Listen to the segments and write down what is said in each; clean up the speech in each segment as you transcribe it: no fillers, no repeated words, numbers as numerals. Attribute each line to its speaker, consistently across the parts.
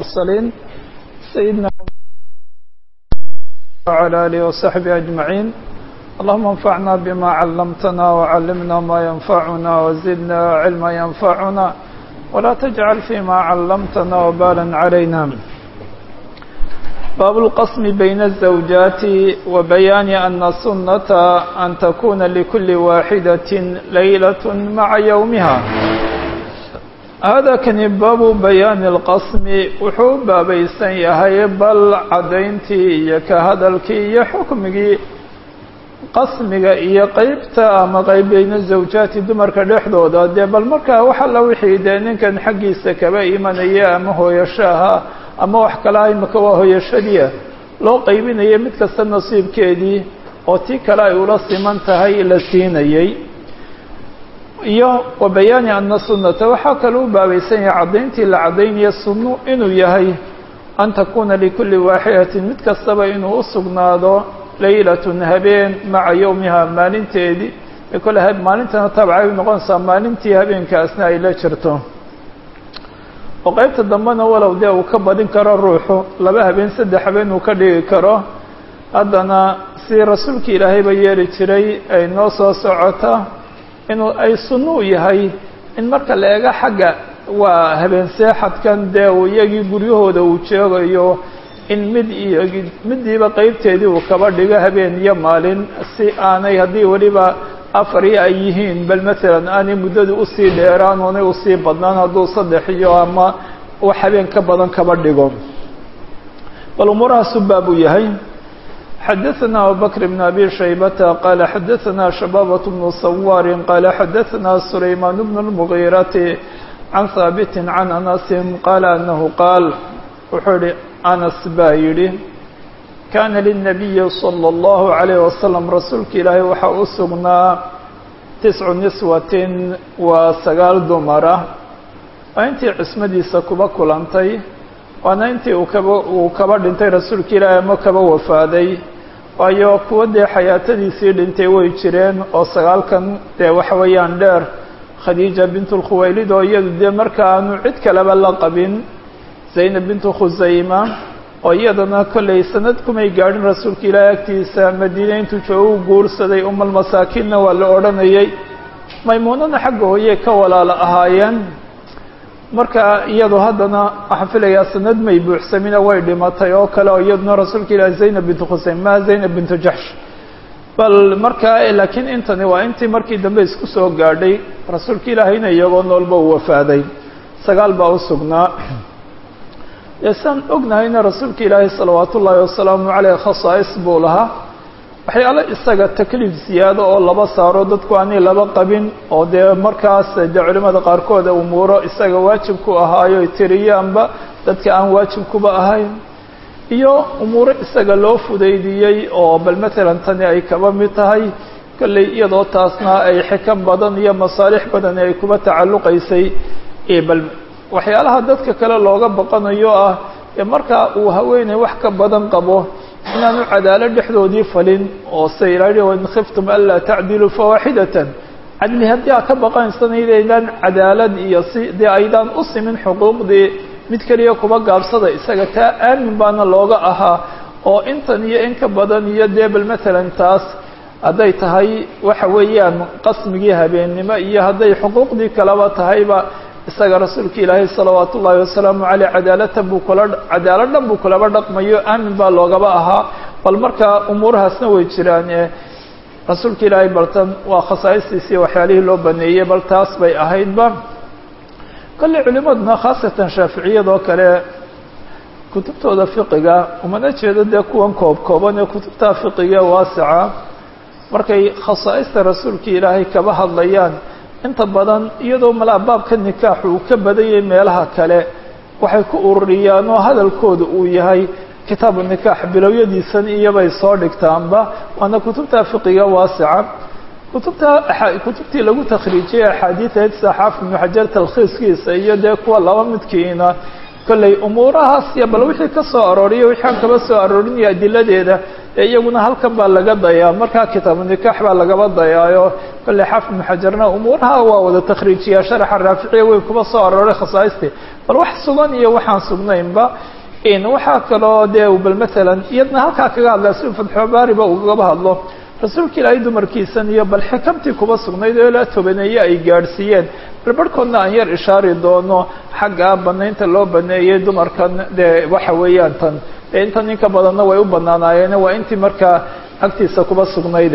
Speaker 1: المرسلين سيدنا وعلى آله وصحبه أجمعين. اللهم انفعنا بما علمتنا وعلمنا ما ينفعنا وزدنا علما ينفعنا ولا تجعل فيما علمتنا وبالا علينا. باب القسم بين الزوجات وبيان أن السنة أن تكون لكل واحدة ليلة مع يومها. هذا كان باب بيان القسم وحب بيسن يهي بل عدينتي يكهدلك يحكمك قسمك يقيبتا أما قيبين الزوجات دمرك لحظوظا دي بل مركا وحلا وحيدين كان حقي سكبا إيمانيا أما هو يشاها أما وحكلاي مكواه يشديا لو قيبين يمتك النصيب كيدي وتيك لا يرسي من تهي إلى السينيي وبيان أن السنة وحكلوا بابيسين عضينتي لعضين يسنو إنو يهي أن تكون لكل واحدة متكسب إنو أصغنادو ليلة هبين مع يومها مالنتيدي يقول هب مالنتنا طبعا نقنصا مالنتي هبين كأسناء إلى شرطه وقيبت الضمانة ولو ده وكبرين كرا روحه لبها بين سد حبين وكدي كرا أدنا سي رسولك إلهي بياري تري أي نوصى سعوته inuu ay sunno u yahay in marka la eega xagga waa habeen seexadkan dee iyagii guryahooda uu jeegayo in midiiba qaybteedii uu kaba dhigo habeen iyo maalin si aanay haddii weliba afari ay yihiin bal maalan aanay muddadu usii dheeraan oonay usii badnaan hadduu saddex iyo ama wax habeen ka badan kaba dhigo bal umuurahaas baab u yahay. حدثنا أبو بكر بن أبي شيبة قال حدثنا شبابة بن صوار قال حدثنا سليمان بن المغيرة عن ثابت عن أنس قال أنه قال وحر أنس بايري كان للنبي صلى الله عليه وسلم رسولك إلهي وحأسقنا 9 نسوة وسقال دمرة وأنت عسمدي سكبا كلانتي وأنا أنت وكبر دنتي رسولك إلهي مكبا وفادي waayo kuwa dee xayaatadiisii dhintay way jireen oo sagaalkan dee waxa weeyaan dheer khadiija bintul khuwaylid oo iyadu dee marka aanu cid kaleba la qabin zaynab bintu khusayma oo iyadana kollay sanad kumay gaadhin rasuulka ilaahay agtiisa madiina intuu joogu guursaday umal masaakiinna waa la odhanayay maymuunana xagga hooye ka walaala ahaayeen marka iyadu haddana waxaan filayaa sanad may buuxsamina way dhimatay oo kale oo iyaduna rasuulka ilaahay zaynab bintu khusayma zaynab bintu jaxsh bal markaa laakiin intani waa intii markii dambe isku soo gaadhay rasuulka ilaahayna iyagoo noolba uu wafaaday 9 baa u sugnaa yasaan ognahayna rasuulka ilaahay salawaatu ullaahi wasalaamu caleyh khasaa'is buu lahaa waxyaalo isaga takliif siyaado oo laba saaro dadku aanay laba qabin oo dee markaas dee culimada qaarkood umuuro isaga waajib ku ahaayo tiriyaanba dadka aan waajib kuba ahayn iyo umuuro isaga loo fudaydiyey oo bal maalan tani ay kaba mid tahay kolley iyadoo taasna ay xikam badan iyo masaalix badan ay kuba tacalluqaysay bal waxyaalaha dadka kale looga baqanayo ah ee markaa uu haweeney wax ka badan qabo inaanu cadaalad dhexdoodii falin oo sayraadi in khiftum alla ta'dilu fawaahidatan adli haddii ka baqaynsanaydeedaan cadaalad iyo sidii aydan u simin xuquuqdii mid kaliya kuba gaabsada isaga taa aamin baana looga ahaa oo intan iyo in ka badan iyo deebal maalan taas hadday tahay waxa weeyaan qasmigii habeennimo iyo hadday xuquuqdii kalaba tahayba isaga rasuulka ilaahay salawaatu ullaahi wasalaamu caleyh cadaaladdan buu kulaba dhaqmayo aamin baa loogaba ahaa bal markaa umuurahaasna way jiraan rasuulka ilaahay baltan waa khasaa'istiisii waxyaalihii loo baneeyey bal taas bay ahaydba kolley culimaduna khaasatan shaaficiyadoo kale kutubtooda fiqiga umana jeedo dee kuwan kooban ee kutubta fiqiga waasica markay khasaa'ista rasuulka ilaahay kaba hadlayaan inta badan iyadoo malabaabka nikaaxu uu ka badayay meelaha kale waxay ku ururiyaan oo hadalkooda uu yahay kitaabu nikaax bilowyadiisan iyobay soo dhigtaanba waana kutubta fiqiga waasica kutubtii lagu takhriijiyay axaadiideed saxaaf ibnu xajar talkhiiskiisa iyo dee kuwa laba midkiina kolley umuurahaas iyo bal wixii ka soo arooriya wixii aan kaba soo aroorinaya adiladeeda iyaguna halkan baa laga dayaa markaa kitaabu nikaax baa lagaba dayaayo kolley xaafid ibnu xajarna umuuraha waa wada takhriijiyaa sharaxa raaficiya way kuba soo arooray khasaaistii bal wax sugan iyo waxaan sugnaynba waxaa kaloo dee bal maalan iyadna halkaa kaga hadlaa si fatxubaariba ugaba hadlo rasuulka ilaahay dumarkiisan iyo bal xikamtii kuba sugnayd oo ilaa tobaneeye ay gaadhsiiyeen bal barhkoodna aan yar ishaari doono xagga banaynta loo baneeyey dumarkan dee waxa weeyaan tan inta ninka badanna way u banaanaayeen waa intii markaa agtiisa kuba sugnayde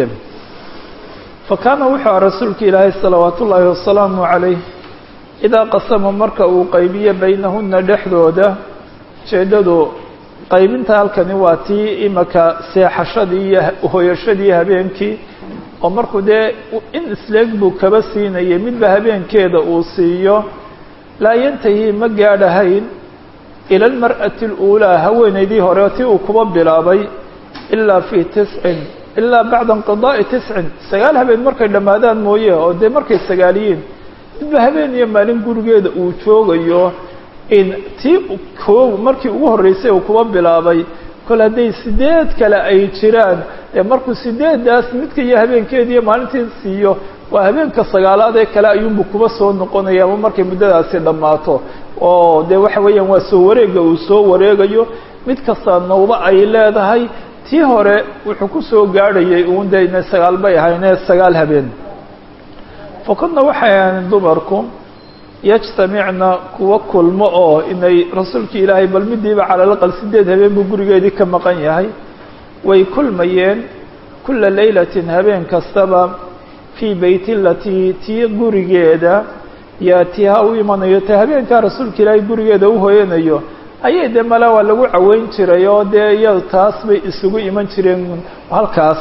Speaker 1: fa kaana wuxuu aha rasuulka ilaahay salawaat ullaahi wasalaamu calayh idaa qasama marka uu qaybiyo baynahuna dhexdooda ujeedadu qaybinta halkani waa tii imaka seexashadii iyo hooyashadii habeenkii oo markuu dee in isleeg buu kaba siinayay midba habeenkeeda uu siiyo laa yantahi ma gaadhahayn ila almar'ati اluulaa haweenaydii hore tii uu kuba bilaabay ilaa fii tiscin ilaa bacda inqidaa'i tiscin 9 habeen markay dhammaadaan mooye oo dee markay sagaaliyiin midba habeen iyo maalin gurigeeda uu joogayo tii markii ugu horreysay uu kuba bilaabay kol hadday 8 kale ay jiraan markuu 8daas midka iyo habeenkeeda iyo maalintii siiyo waa habeenka 9aad ee kale ayuunbu kuba soo noqonaya ama markay muddadaasi dhammaato oo dee waxa weeyaan waa soo wareega uu soo wareegayo mid kasta nawba ay leedahay tii hore wuxuu ku soo gaadhayay uun dayna 9 bay ahaynee 9 habeen fakadna waxay ahayn dumarku yajtamicna kuwa kulmo oo inay rasuulkii ilaahay bal midiiba cala alaqal 8 habeen buu gurigeedii ka maqan yahay way kulmayeen kula laylatin habeen kastaba fii beyti latii tii gurigeeda yaatiha u imanayo ta habeenkaa rasuulka ilaahay gurigeeda u hooyanayo ayay dee mala waa lagu caweyn jiray oo dee iyada taas bay isugu iman jireen halkaas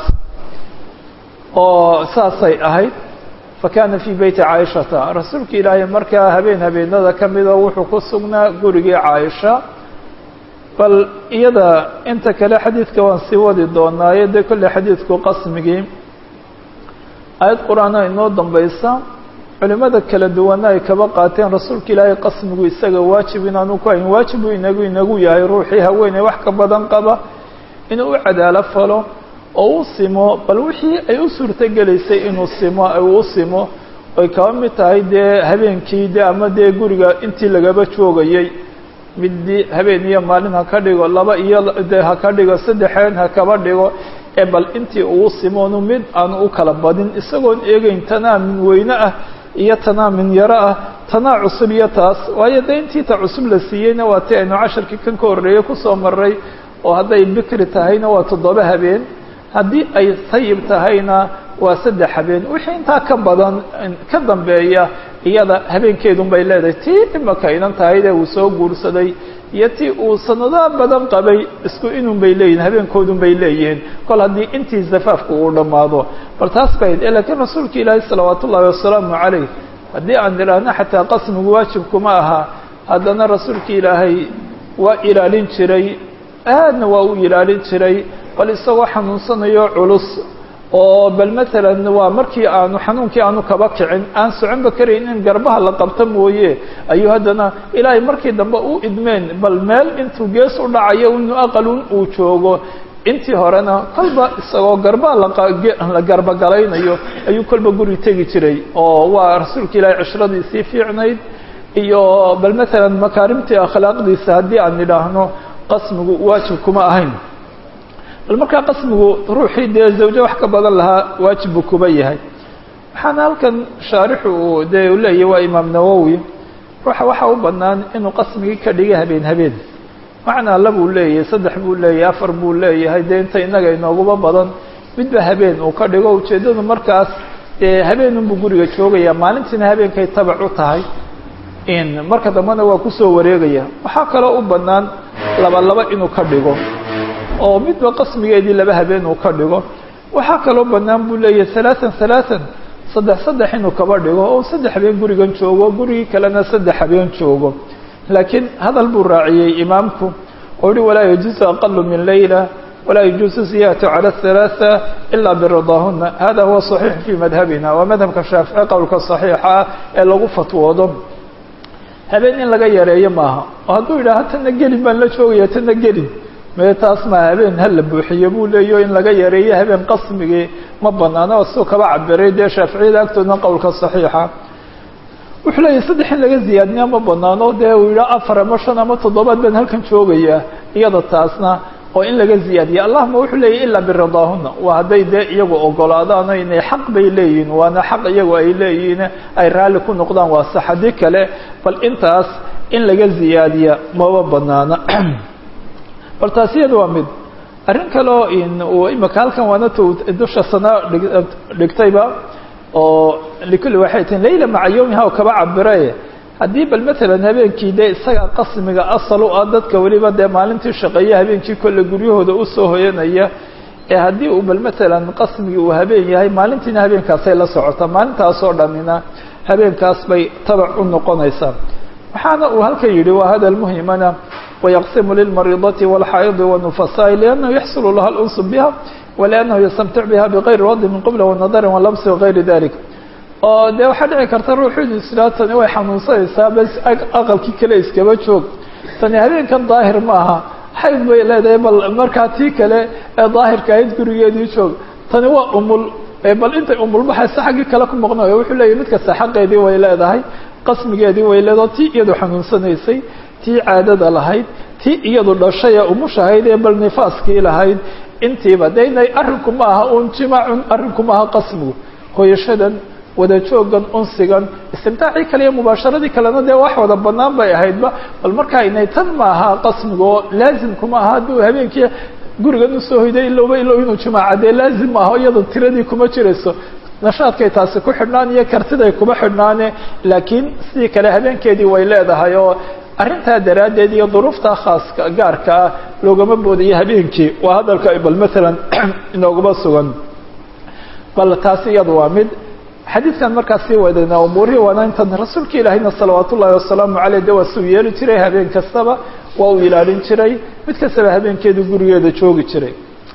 Speaker 1: oo saasay ahayd fakana fii beyti caaishata rasuulka ilaahay markaa habeenada ka mida wuxuu ku sugnaa gurigii caaisha bal iyada inta kale xadiidka waan sii wadi doonaaye dee kolley xadiidku qasmigii aayad qur-aana inoo dambaysa culimada kala duwana ay kaba qaateen rasuulka ilaahay qasmigu isaga waajib inaanu ku hayn waajibu inagu yahay ruuxii haweeney wax ka badan qaba inuu u cadaalo falo oo u simo bal wixii ay u suurtogelaysay inuu simo u simo ay kaba mid tahay dee habeenkii de ama dee guriga intii lagaba joogayay midii habeen iyo maalin ha ka dhigo 2 iyo de ha ka dhigo 3 ha kaba dhigo bal intii uu simoonu mid aan u kala badin isagoon eegayn tanaamin weyne ah iyo tanaamin yaro ah tanaa cusub iyo taas waayo de intii ta cusub la siiyeyna waa tii aynu casharkii kan ka horreeyey kusoo maray oo hadday bikri tahayna waa 7 habeen haddii ay sayib tahayna waa 3 habeen wixii intaa ka badan ka dambeeya iyada habeenkeedun bay leedahay tii imaka inan tahayde uu soo guursaday iyo tii uu sanado badan qabay isku inun bay leeyihin habeenkoodun bay leeyihiin kol haddii intii zafaafku uu dhammaado bal taas bayd laakiin rasuulka ilaahay salawaat ullaahi wasalaamu calayh haddii aan idhaahno xataa qasmigu waajibkuma aha haddana rasuulka ilaahay waa ilaalin jiray aadna waa u ilaalin jiray bal isagoo xanuunsanayo culus oo bal maalan waa markii aanu xanuunkii aanu kaba kicin aan soconba karayn in garbaha la qabto mooye ayuu haddana ilaahay markii dambe u idmeen bal meel intuu gees u dhacayo inuu aqalun uu joogo intii horena kolba isagoo garbaha la garbogalaynayo ayuu kolba guri tegi jiray oo waa rasuulka ilaahay cishradii fiicnayd iyo bal maalan makaarimtii akhlaaqdiisa haddii aan idhaahno qasmigu waajib kuma ahayn bal markaa qasmigu ruuxii dee zawjo wax ka badan lahaa waajib buu kuba yahay waxaana halkan shaarixu uu dee u leeyahy waa imaam nawowi ruuxa waxaa u bannaan inuu qasmigii ka dhiga habeen macnaa 2 buu leeyahay 3 buu leeyahay 4 buu leeyahay dee inta inaga inooguba badan midba habeen uu ka dhigo ujeeddadu markaas dee habeenunbuu guriga joogaya maalintiina habeenkay tabac u tahay marka dambena waa kusoo wareegaya waxaa kaloo u bannaan 2 inuu ka dhigo oo midba qasmigeedii 2 habeen uu ka dhigo waxaa kaloo bannaan buu leeyahay 3 inuu kaba dhigo oo 3 habeen gurigan joogo gurigii kalena 3 habeen joogo laakiin hadal buu raaciyey imaamku oo yihi walaa yajuusu aqalu min layla walaa yajuusu ziyadatu cala 3 ilaa biridaahuna hada huwa صaxiix fii madhabina waa madhabka shaafici qowlka صaxiixa ee lagu fatwoodo habeen in laga yareeyo maaha oo hadduu yidhaha tana gelin baan la joogaya tana gelin meetaas ma habeen hal la buuxiyo buu leeyahay in laga yareeyo habeen qasmigii ma banaano soo kaba cabiray de Shaafici agtoona qowlka saxiixa wuxuu leeyahay saddex in laga ziyaadniyo ma banaano de uu yiraahdo afar ama shan ama toddobaad baan halkan joogaya iyada taasna oo in laga ziyaadiyo allahma wuxuu leeyahay illa biridahuna waa haday de iyagu ogolaadaan inay xaq bay leeyihiin waana xaq iyagu ay leeyihiin ay raali ku noqdaan waa saxadi kale bal intaas in laga ziyaadiyo ma banaana bal taasiyadu waa mid arrin kale oo in uu imaka halkan waana dusha sana dhigtayba oo likul waxaytan layla maca yawmiha oo kaba cabiray haddii bal maalan habeenkii de isaga qasmiga asal u ah dadka waliba de maalintii shaqeeya habeenkii kolle guryahooda u soo hoyanaya haddii uu bal maalan qasmigii uu habeen yahay maalintiina habeenkaasay la socotaa maalintaas oo dhanina habeenkaas bay tabac u noqonaysaa waxaana uu halkan yidhi waa hadal muhimana ويقسم للمريضة والحائض والنفساء لأنه يحصل لها الأنس بها ولأنه يستمتع بها بغير وضع من قبل والنظر واللمس وغير ذلك de waxaa dhici karta ruuxu islaatani way xanuunsanaysaa bas aqalkii kale iskaba joog tani habeenkan daahir ma aha xayd bay leedahay bal markaa tii kale ee daahirka ahayd gurigeedii joog tani waa umul bal intay umulbaxaysa xaggii kale ku maqnayo wuxuu leeyahay mid kasta xaqeedii way leedahay qasmigeedii way leedahay tii iyadu xanuunsanaysay tii caadada lahayd tii iyadu dhashay ee umushahayd ee bal nifaaskii lahayd intiiba de inay arrinku ma aha un jimaacun arrinku ma aha qasmigu hooyashadan wada joogan unsigan istimtaacii kale iyo mubaasharadii kalena dee wax wada banaan bay ahaydba bal markaa inay tan ma aha qasmiga oo laazimkuma aha hadduu habeenkii gurigan usoo hoyday ilowba ilow inuu jimaaca dee laazim ma aho iyadoo tiradii kuma jirayso nashaadkay taasi ku xidhnaan iyo kartiday kuma xidhnaane laakiin sidii kale habeenkeedii way leedahay oo arrintaa daraaddeed iyo duruufta khaaska gaarka ah loogama boodayo habeenkii waa hadalka bal maalan inooguma sugan bal taasi iyadu waa mid xadiidkan markaas sii wadayna umuurihii waana intan rasuulka ilaahayna salawaat ullaahi wasalaamu caleyh de waa suu yeeli jiray habeen kastaba waa uu ilaalin jiray mid kastaba habeenkeedu gurigeeda joogi jiray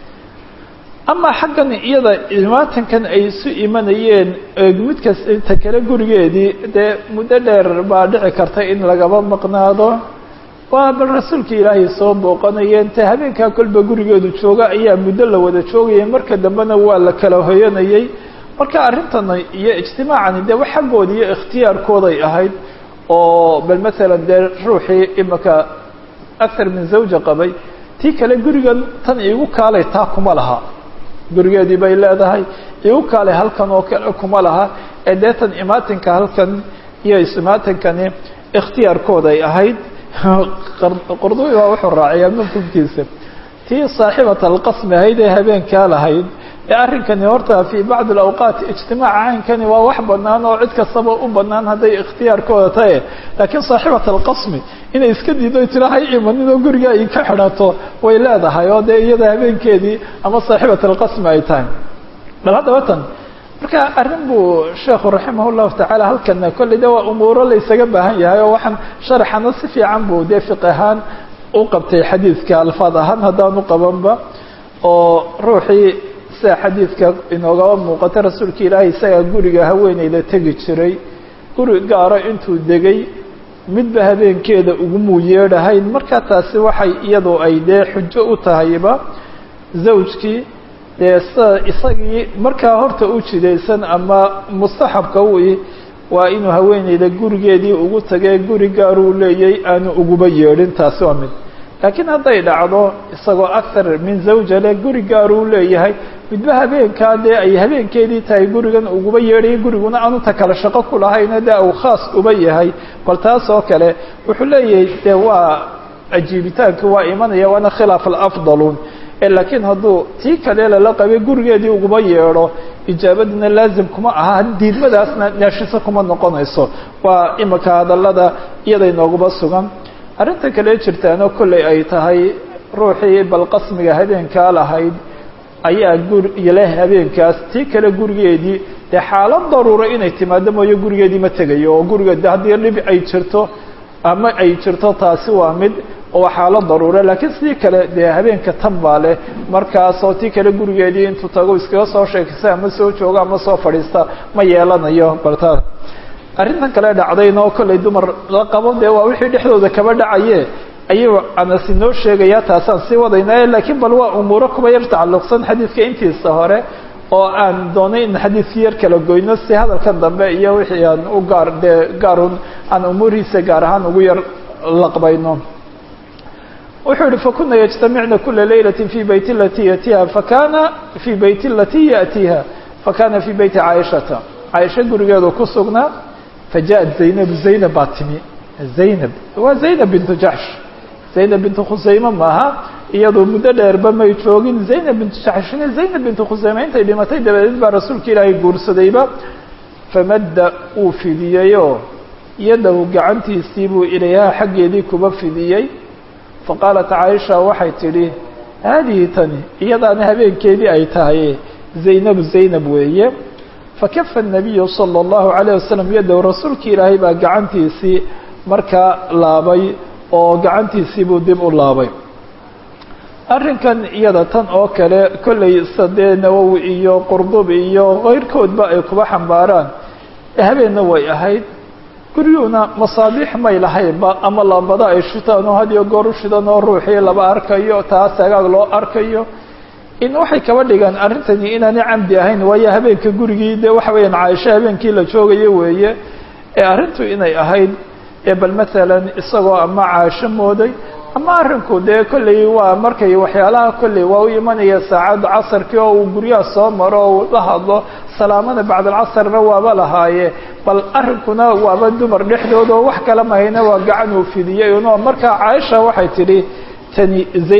Speaker 1: ama xaggan iyada imaatankan ay isu imanayeen mid kasta inta kale gurigeedii dee muddo dheer baa dhici karta in lagaba maqnaado waa bal rasuulka ilaahay soo booqanayeen te habeenkaa kolba gurigeedu jooga ayaa muddo la wada joogayay marka dambena waa la kala hoyanayay marka arrintan iyo ijtimaacani dee wax xaggooda iyo ikhtiyaarkooday ahayd oo bal maalan dee ruuxii imaka akthar min zawja qabay tii kale gurigan tan iigu kaalay taa kuma laha gurigeedii bay leedahay iigu kaalay halkan oo kale kuma laha ee dee tan imaatinka halkan iyo isimaatinkani ikhtiyaarkooday ahayd qurdubi baa wuxuu raaciyaa mafhumkiisa tii saaxibat alqasmi ahayd ee habeenkaa lahayd arrinkani horta fii bacdi alawqaat ijtimaaca caynkani waa wax banaan oo cid kastaba u banaan hadday ikhtiyaarkooda tahay laakiin saaxibat alqasmi inay iska diido tira hay imaninoo guriga ay ka xidhato way leedahay oo dee iyada habeenkeedii ama saaxibat alqasmi ay tahay bal haddaba tan marka arrin buu sheekhu raximah llahu tacaala halkana kolley de waa umuuro la ysaga baahan yahay oo waxaan sharaxana si fiican buu dee fiq ahaan u qabtay xadiidka alfaad ahaan haddaanu qabanba oo ruuxii sida xadiidka inoogaba muuqata rasuulka ilaahay isagaa guriga haweeneyda tegi jiray guri gaaro intuu degay midba habeenkeeda ugumuu yeedhahayn marka taasi waxay iyadoo ay dee xujo u tahayba zawjkii dee sida isagii markaa horta u jidaysan ama mustaxabka ui waa inuu haweeneyda gurigeedii ugu tagay guri gaaruu leeyay aanu uguba yeedhin taasi waa mid laakiin hadday dhacdo isagoo akthar min zawja le guri gaaruu leeyahay midba habeenkaa dee ay habeenkeedii tahay gurigan uguba yeedhayay guriguna aanu ta kale shaqo ku lahayna dee uu khaas uba yahay bal taas oo kale wuxuu leeyahay dee waa ajiibitaanki waa imanaya waana khilaaf alafdalun laakiin hadduu tii kale lala qabay gurigeedii uguba yeedho ijaabadina laazim kuma aha diidmadaasna naashiso kuma noqonayso waa imika hadalada iyada inooguba sugan arrinta kale jirtaano kolley ay tahay ruuxii bal qasmiga habeenkaa lahayd ayaa leh habeenkaas tii kale gurigeedii dee xaalad daruura inay timaado mooyo gurigeedii ma tegayo oo guriga de haddii dhib ay jirto ama ay jirto taasi waa mid oo xaalad daruura laakiin sidii kale dee habeenka tan baa leh markaasoo tii kale gurigeedii intuu tago iskaga soo sheekaysa ama soo jooga ama soo fadhiista ma yeelanayo baltaa arrintan kale dhacdayna oo kolley dumar la qabo dee waa wixii dhexdooda kaba dhacaye ayuu Anas inoo sheegaya taasaan sii wadaynaa laakiin bal waa umuuro kuba yar tacalluqsan xadiidka intiisa hore oo aan doonay in xadiidka yar kala goyno si hadalkan dambe iyo wixii aan u gaarun aan umuurihiisa gaar ahaan ugu yar laqbayno wuxuu yihi fakuna yajtamicna kula laylatin fi beyti alati yatiha fakana fi beyti alati yatiha fakana fi beyti caaishata caaisha gurigeedu ku sugnaa fajaءat zaynab baa timi zaynab waa zaynab bintu jaxsh zaynab bintu khusayma maaha iyadoo muddo dheerba may joogin zaynab bintu jaxshina zaynab bintu khusayma intay dhimatay dabadeed baa rasuulka ilaahay guursadayba famadda uu fidiyeyo yadahu gacantiisii buu ilayhaa xaggeedii kuba fidiyey faqaalat caaisha waxay tidhi haadihi tani iyadaana habeenkeedii ay tahay zaynab weeye fakafa الnabiyu salى الlahu عalيه wasalam yadahu rasuulka ilaahay baa gacantiisii markaa laabay oo gacantiisii buu dib u laabay arrinkan iyada tan oo kale kollay sadee nawowi iyo qurdubi iyo keyrkoodba ay kuba xambaaraan habeenna way ahayd guryuhuna masaabiix may lahaynba ama laambada ay shitaan oo had iyo goor u shidan oo ruuxii laba arkayo taas agaag loo arkayo in waxay kaba dhigaan arrintani inaanay camdi ahayn waayo habeenka gurigii dee waxa weeyaan caaisho habeenkii la joogayo weeye ee arrintu inay ahayd bal maalan isagoo ama caasho mooday ama arrinku dee kolley waa markay waxyaalaha kolley waa u imanaya saacad casarkii oo uu guryaha soo maro oo la hadlo salaamada bacd alcasrna waaba lahaaye bal arrinkuna waaba dumar dhexdooda oo wax kala mahayna waa gacan uu fidiyey no markaa caaisha waxay tidhi tani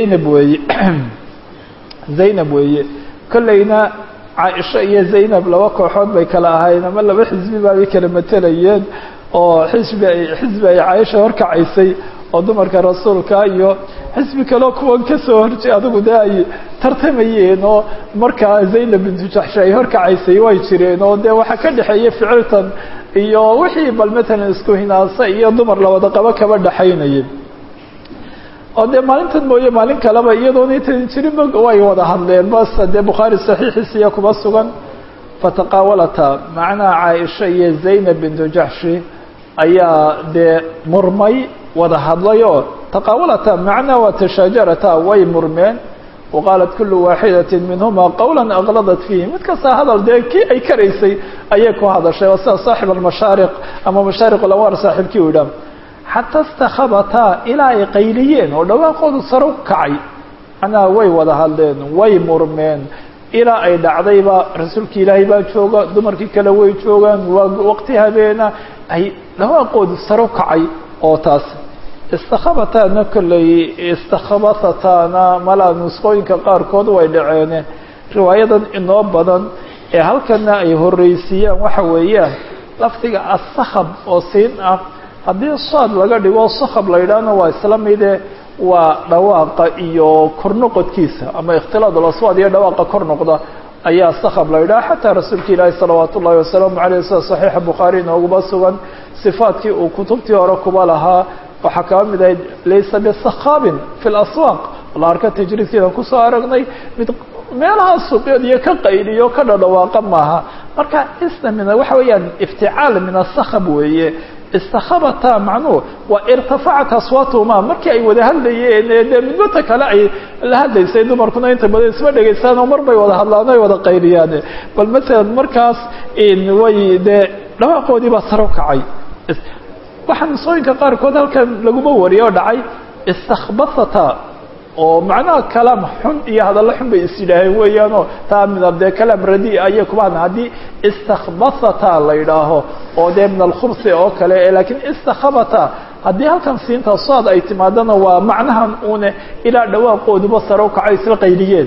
Speaker 1: zaynab weeye kolleyna caaisha iyo zaynab laba kooxood bay kala ahaayeen ama laba xisbi baabay kala matelayeen oo xisbi ay caaisha horkacaysay oo dumarka rasuulka iyo xisbi kaleo kuwan kasoo horjey adigu dee ay tartamayeen oo markaa zaynab bintu jaxsh ay horkacaysay way jireen oo dee waxaa ka dhexeeya ficiltan iyo wixii bal matalan isku hinaasa iyo dumar lawada qabo kaba dhaxaynayeen oo dee maalintan mooye maalin kaleba iyadoona intan jirin way wada hadleen bas dee bukhaari saxiixiisa iyo kuba sugan fataqaawalata macnaha caaisha iyo zaynab bintu jaxshi ayaa dee murmay wada hadlayoo taqaawalata macnaha waa tashaajarata way murmeen waqaalat kulu waaxidatin minhuma qawla aqladat fiihi mid kastaa hadal dee kii ay karaysay ayay ku hadashay oo sida saaxib almashaariq ama mashaariq alawar saaxiibkii u idhaam xataa istakhabataa ilaa ay qayliyeen oo dhawaaqoodu sare u kacay macnaha way wada hadleen way murmeen ilaa ay dhacdayba rasuulka ilaahay baa jooga dumarkii kale way joogaan waa waqti habeena ay dhawaaqoodu sare u kacay oo taas istakhabataana kolley istakhabatataana malaa nusqooyinka qaarkood way dhaceene riwaayadan inoo badan ee halkana ay horreysiiyaan waxa weeyaan lafdiga asakhab oo siin ah haddii saad laga dhigo sakhab la yidhaahna waa isla mide waa dhawaaqa iyo kor noqodkiisa ama ikhtilaad alaswaad iyo dhawaaqa kor noqda ayaa sakhab la yidhaha xataa rasuulka ilaahi salawaat ullahi wasalaamu caleyh sida saxiixa bukhaari inooguma sugan sifaadkii uu kutubtii hore kuba lahaa waxaa kaba mid ahayd laysa bisakhaabin fi laswaaq la arka tajriidkeedan kusoo aragnay mid meelaha suuqyad iyo ka qayliyo ka dhadhawaaqa maaha marka isna min waxa weeyaan ifticaal min asakhab weeye istakhabata macnuhu waa irtafacat aswaatuhuma markii ay wada hadlayeen dee midbata kale ay la hadlaysay dumarkuna inta badan isma dhegaystaan oo mar bay wada hadlaan ay wada qayliyaan bal masalan markaas way dee dhawaaqoodii baa saro kacay waxaa nusooyinka qaarkood halkan laguma wariyo oo dhacay istakhbasata oo macnaha kalaam xun iyo hadallo xun bay is yidhaaheen weeyaanoo taa min dee kalaam radi ayay kuba hadlaan haddii istakhbasata la yidhaaho oo dee min alkhubsi oo kale laakiin istakhabata haddii halkan siinta saad ay timaadana waa macnahan une ilaa dhawaaqooduba sare u kacay isla qayliyeen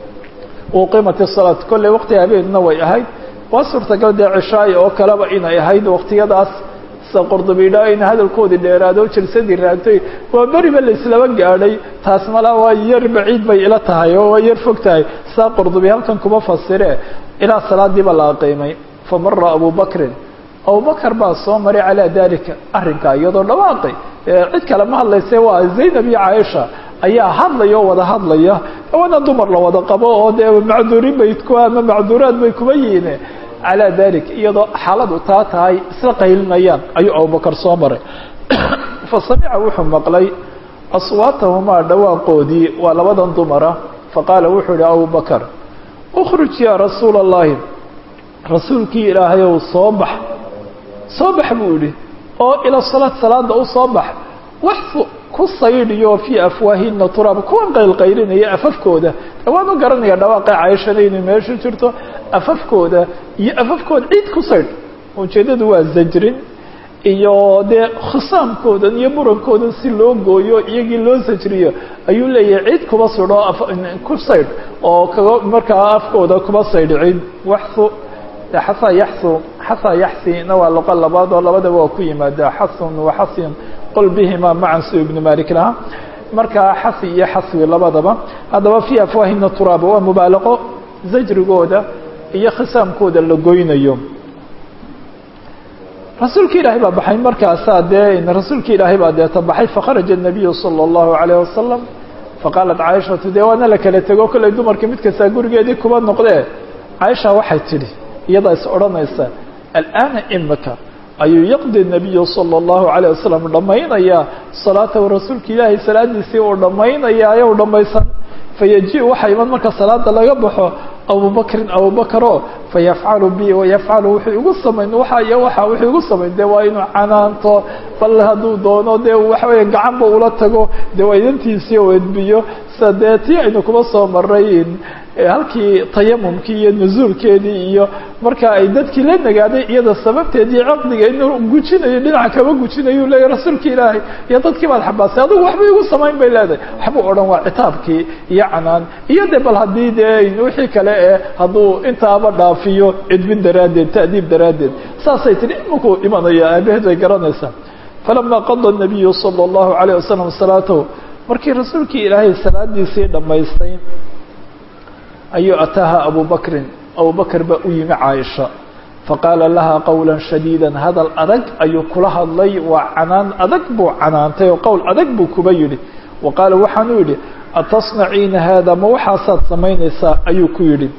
Speaker 1: uqimat salaat kolley waqti habeenna way ahayd waa suurtagal dee cishaay oo kaleba inay ahayd waqtiyadaas qordobidha in hadalkoodii dheeraado jirsadii raagtay waa beriba laislaba gaadhay taas malaa waa yar baciid bay ila tahay oo waa yar fog tahay saa qordobi halkan kuma fasire ilaa salaadiiba la aqiimay famara abubakrin abubakar baa soo maray calaa dalika arrinkaa iyadoo dhawaaqay cid kale ma hadlayse waa zaynab iyo caaisha ayaa hadlaya oo wada hadlaya wana dumar la wada qabo oo dee macduurin bay ama macduuraad bay kuma yihiin calaa dalik iyadoo xaaladu taa tahay isla qaylinayaan ayuu abubakar soo maray fa samica wuxuu maqlay aswaatahumaa dhawaaqoodii waa labadan dumara faqaala wuxuu yihi abu bakr ukhruj yaa rasuula allahi rasuulkii ilaahayow soo bax buu yidhi oo ila salaada u soo bax waxfu ku saydhiyo fii afwaahina turaab kuwan qaylqaylinaya afafkooda waanu garanaya dhawaaqay caaishada inay meesha jirto afafkooda iyo afafkooda ciid ku saydh ujeedadu waa zajrin iyo dee khisaamkoodan iyo murankoodan si loo gooyo iyagii loo sajriyo ayuu leeyahay ciid kuba sidho ku saydh oo kaga markaa afkooda kuba saydh ciid waxfu xasaa yaxsina waa luqa labaad oo labadaba waa ku yimaada xasun wa xasin qol bihima macan su ibnu malik lahaa markaa xasi iyo xaswi labadaba haddaba fii afwaahina turaaba waa mubaalaqo zajrigooda iyo khisaamkooda la goynayo rasuulka ilaahay baa baxay markaasaa dee rasuulka ilaahay baa deeta baxay fakharaja الnabiyu salى الlahu عalayه wasalam faqaalat caaishatu dee waana la kala tego kollay dumarka mid kastaa gurigeedii kuba noqdee caaisha waxay tidhi iyadaa is odhanaysa alآana imika ayuu yaqdi الnabiyu salى الlahu عalيه wasalam dhammaynayaa salaatahu rasuulka ilaahay salaadiisii uu dhammaynayaa ayou dhammaysan fayaji waxaa iman marka salaada laga baxo abubakro fayafcalu bi wayafcalu wuxuu igu samayn wuxuu igu samayn dee waa inuu canaanto bal hadduu doono dee waxaweya gacanba ula tago dee waa idantiisii oo edbiyo sida dee tii aynu kuma soo maray halkii tayamumkii iyo nuzuulkeedii iyo marka ay dadkii la nagaaday iyada sababteedii caqdiga inuu gujinayo dhinaca kaba gujinayu leeyahy rasuulka ilaahay iyo dadkii baad xabaasay adigu waxba igu samayn bay leedahay waxbuu odhan waa citaabkii iyo canaan iyo de bal haddii dee wixii kale hadduu intaaba dhaafiyo cidbin daraaddeed ta'diib daraaddeed saasay tihi imankuu imanaya aabaheed way garanaysaa falama qada الnabiyu salى الlahu عalيه wasalam salaatahu markii rasuulkii ilaahay salaadiisii dhammaystay ayuu ataaha abubakrin abubakr baa u yimi caaisha faqaala laha qowla shadiida hadal adag ayuu kula hadlay waa canaan adag buu canaantay oo qowl adag buu kuba yidhi wa qaala waxaanuu yidhi atasnaciina haada ma waxaasaad samaynaysaa ayuu ku yidhi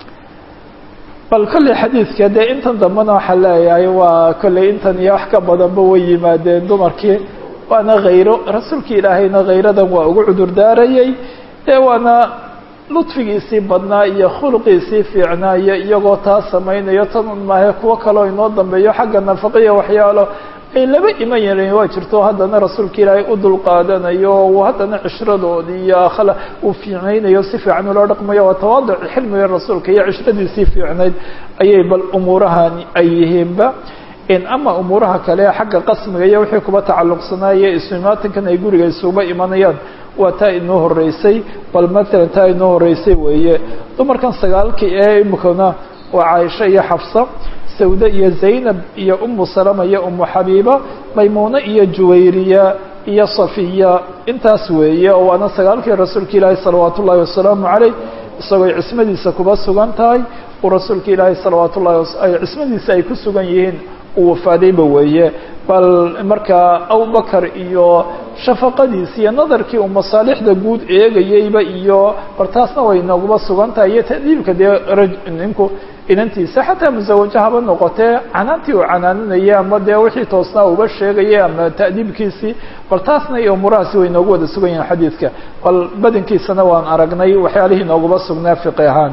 Speaker 1: bal kolley xadiidka dee intan dambena waxaa leeyahay waa kolley intan iyo wax ka badanba way yimaadeen dumarkii waana khayro rasuulka ilaahayna khayradan waa ugu cudur daarayay dee waana ludfigiisii badnaa iyo khuluqiisii fiicnaa iyo iyagoo taa samaynayo tan un maahe kuwo kaloo inoo dambeeyo xagga nafaqiya waxyaalo ay laba iman yareen waa jirto haddana rasuulka ilaahay u dulqaadanayo haddana cishradoodii iyo uu fiicnaynayo si fiican uloo dhaqmayo waa tawaaduc xilmiga rasuulka iyo cishradii fiicnayd ayay bal umuurahan ay yihiinba ama umuuraha kale xagga qasmiga iyo wixii kuba tacalluqsanaaye ismaatinkan ay guriga isuba imanayaan waa taa inoo horeysay bal maalan taa inoo horeysay weeye dumarkan sagaalkii ee imikana waa caaisha iyo xafsa sawda iyo zaynab iyo umu salama iyo umu xabiiba maymuuna iyo juwayriya iyo safiya intaas weeye oo waana sagaalkii rasuulka ilaahi salawaat ullahi wasalaamu caleyh isagoo cismadiisa kuba sugan tahay uu rasuulka ilaahi salawaat ullahi cismadiisa ay ku sugan yihiin uu wafaadayba weeye bal markaa abubakar iyo shafaqadiisi iyo nadarkii uu masaalixda guud eegayeyba iyo bartaasna way nooguba sugan tahay iyo ta'diibka dee ninku inantiisa xataa musawajo haba noqotee canaantii uu canaaninaya ama dee wixii toosnaa uba sheegayay ama ta'diibkiisii bartaasna iyo umurahaasi way noogu wada sugan yihiin xadiidka bal badankiisana waan aragnay waxyaalihii nooguba sugnaa fiqi ahaan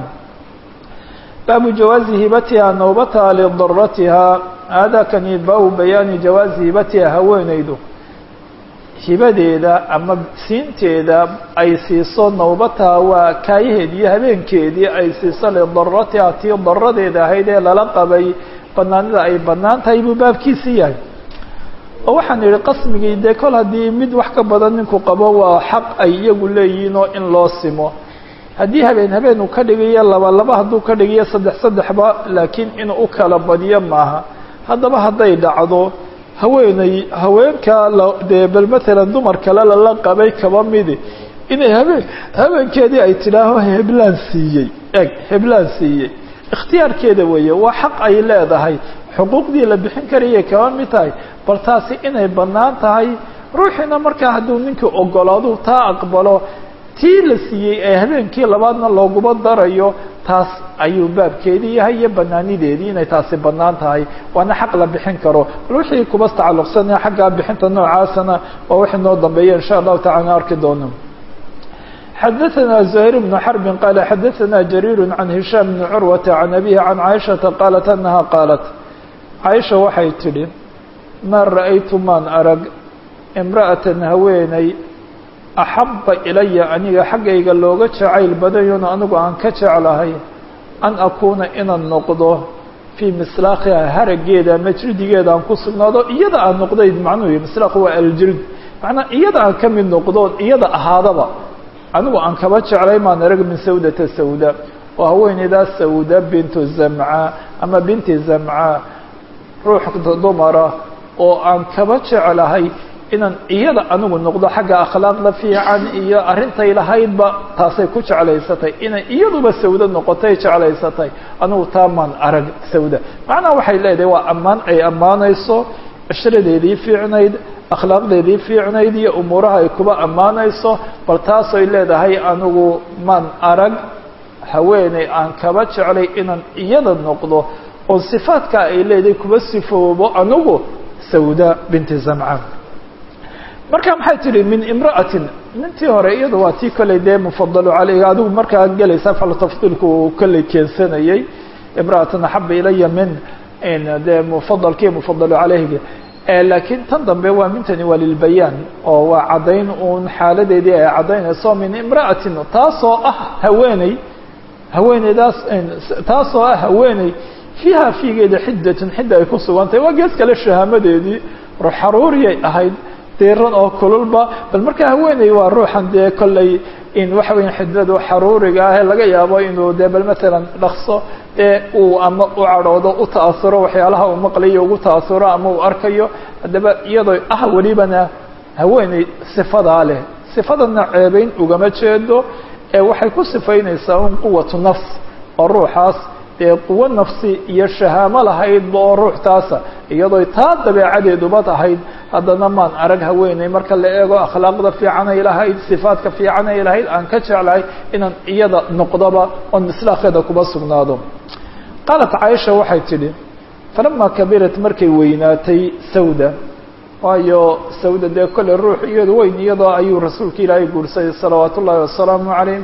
Speaker 1: baabu jawaazi hibatiha nawbataha lidaratiha hada kani baabu bayaani jawaazi hibatiha haweenaydu hibadeeda ama siinteeda ay siiso nawbataha waa kaayaheed iyo habeenkeedii ay siiso lidaratiha tii daradeeda ahayd ee lala qabay banaanida ay banaan tahay buu baabkiisii yahay oo waxaan idhi qasmigii dee kol haddii mid wax ka badan ninku qabo waa xaq ay iyagu leeyihiinoo in loo simo haddii habeen uu ka dhigayo laba hadduu ka dhigayo saddexba laakiin inuu u kala badiyo maaha haddaba hadday dhacdo haweenkaa dee bal maalan dumar kale lala qabay kaba midi inay habeenkeedii ay tidhaaho heblaan siiyey ikhtiyaarkeeda weeye waa xaq ay leedahay xuquuqdii la bixin karayay kaba mid tahay bal taasi inay bannaan tahay ruuxiina markaa hadduu ninkii ogolaadu taa aqbalo tii la siiyey ee habeenkii labaadna looguba darayo taas ayuu baabkeedii yahay iyo banaanideedii inay taasi banaan tahay waana xaq la bixin karo bal wixii kuba tacalluqsanaya xaggaa bixinta noocaasana waa wixii noo dambeeya insha allahu tacala arki doono xadaثna زهير بن حرب qال xadaثna جرير عن هiشام بن عروة عن أبيه عن عائشhaةa qالت أنها qالت cائشha waxay tidhi ma ra'aytu maan arag امرأة haweeney أxaba ilaya aniga xaggayga looga jacayl badayona anigu aan ka jeclahay an akuuna inaan noqdo fii mislaakiha harageeda majridigeeda aan ku sugnaado iyada aan noqdayd macnuhu mislaaq waa aljrid macnaa iyada aan ka mid noqdo iyada ahaadaba anigu aan kaba jeclay maan arag min sawdata sawda oo haweeneydaa sawda bintu zamca ama binti zamca ruux dumara oo aan kaba jeclahay inaan iyada anigu noqdo xagga akhlaaqda fiican iyo arintay lahaydba taasay ku jeclaysatay inay iyaduba sawda noqotay jeclaysatay anigu taamaan arag sawda macnaha waxay leedahay waa ammaan ay ammaanayso cishradeedii fiicnayd akhlaaqdeedii fiicnayd iyo umuuraha ay kuba ammaanayso bal taasay leedahay anigu maan arag haweeney aan kaba jeclay inaan iyada noqdo oo sifaadka ay leedahay kuba sifoobo anigu sawda binti zamca marka maxay tihi min imra'atin nintii hore iyada waa tii kolley dee mufadalu caleyha adigu markaa gelaysa fal tafdiilku uu kolley keensanayay imra'atan axaba ilaya min dee mufadalkii mufadalu caleyhiga laakiin tan dambe waa mintani waa lilbayaan oo waa caddayn uun xaaladeedii ay caddaynayso min imra'atin taasoo ah haweeneydaas taasoo ah haweeney fiiha fiigeeda xiddatun xidda ay ku sugan tahay waa gees kale shahaamadeedii ruux xaruuriyay ahayd diiran oo kululba bal markaa haweeney waa ruuxan dee kolley in waxa weya xidadu xaruuriga ah laga yaabo inuu dee bal matalan dhaqso ee uu ama u cadhoodo u ta'asuro waxyaalaha uu maqlayo ugu ta'asuro ama uu arkayo haddaba iyadoo ah welibana haweeney sifadaa leh sifadana ceebeyn ugama jeedo ee waxay ku sifaynaysaa un quwatu nafs oo ruuxaas dee quwo nafsi iyo shahaamo lahaydba oo ruuxtaasa iyadoo taa dabeecadeeduba ahayd haddana maan arag haweeney marka la eego akhlaaqda fiicanay lahayd sifaadka fiicanay lahayd aan ka jeclahay inaan iyada noqdoba oon mislaaqeeda kuba sugnaado qaalat caaisha waxay tidhi falamaa kabirat markay weynaatay sawda waayo sawda dee kolley ruux iyadu weyn iyadoo ayuu rasuulka ilaahay guursaday salawaat ullaahi wasalaamu calayh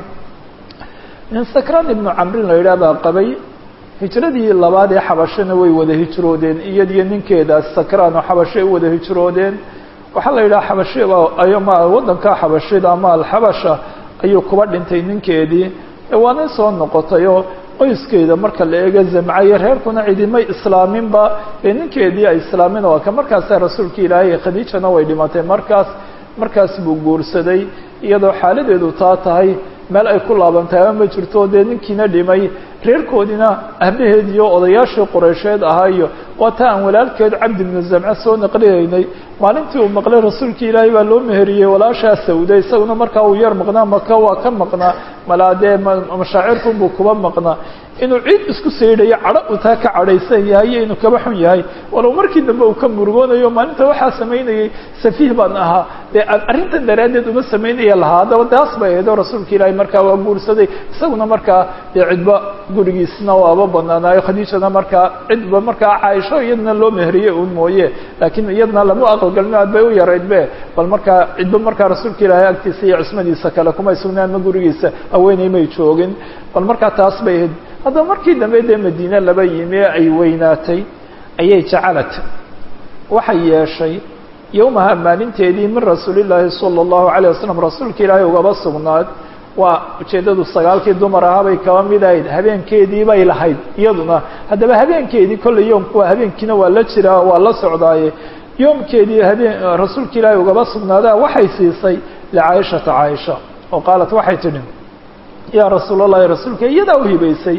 Speaker 1: nin sakraan ibnu camrin la yidhaah baa qabay hijradii labaad ee xabashana way wada hijroodeen iyadiyo ninkeedaas sakraan oo xabashay u wada hijroodeen waxaa la yidhaha xabashi ama waddanka xabashida ama alxabasha ayuu kuba dhintay ninkeedii waana soo noqotayoo qoyskeeda marka la eego zamcaye reerkuna cidimay islaaminba ee ninkeedii ay islaamin waa ka markaasa rasuulka ilaahay khadiijana way dhimatay markaas buu guursaday iyadoo xaaladeedu taa tahay meel ay ku laabantaaba ma jirto dee ninkiina dhimay reerkoodiina aabaheediyo odayaashii qureysheed ahaayo waa taa aan walaalkeed cabdi bnu zamce soo naqliyaynay maalintii uu maqlay rasuulka ilaahay baa loo meheriyey walaashaa sawda isaguna markaa uu yar maqnaa maka waa ka maqnaa malaa dee mashaacirkunbuu kuba maqnaa inuu ciid isku saydhayo cadho uu taa ka cadhaysan yahay iyo inuu kaba xun yahay walow markii dambe uu ka murugoonayo maalinta waxaa samaynayay safiih baan ahaa dee aan arrintan daraaddeed uma samaynaya lahaa haddaba taas bay ahayd oo rasuulka ilaahay markaa waa guursaday isaguna markaa dee cidba gurigiisna waaba banaanaayo khadiijana markaa cidba markaa caaisho iyadna loo meheriyey un mooye laakiin iyadna lama aqalgalin aad bay u yaraydbe bal markaa cidba markaa rasuulka ilaahay agtiisa iyo cismadiisa kale kumay sugnaan ma gurigiisa haweeney may joogin bal markaa taas bay ahayd haddaba markii dambe dee madiine laba yimi ee ay weynaatay ayay jacalad waxay yeeshay yowmaha maalinteedii min rasuulillaahi sala allahu calayh wasalam rasuulka ilaahay ugaba sugnaad waa ujeeddadu sagaalkii dumar ahaa bay kaba mid ahayd habeenkeedii bay lahayd iyaduna haddaba habeenkeedii kolley yoomkuwa habeenkiina waa la jiraa waa la socdaaye yoomkeedii rasuulka ilaahay ugaba sugnaadaa waxay siisay licaayishata caaisha oo qaalat waxay tidhi yaa rasuul allahi rasuulka iyadaa u hibaysay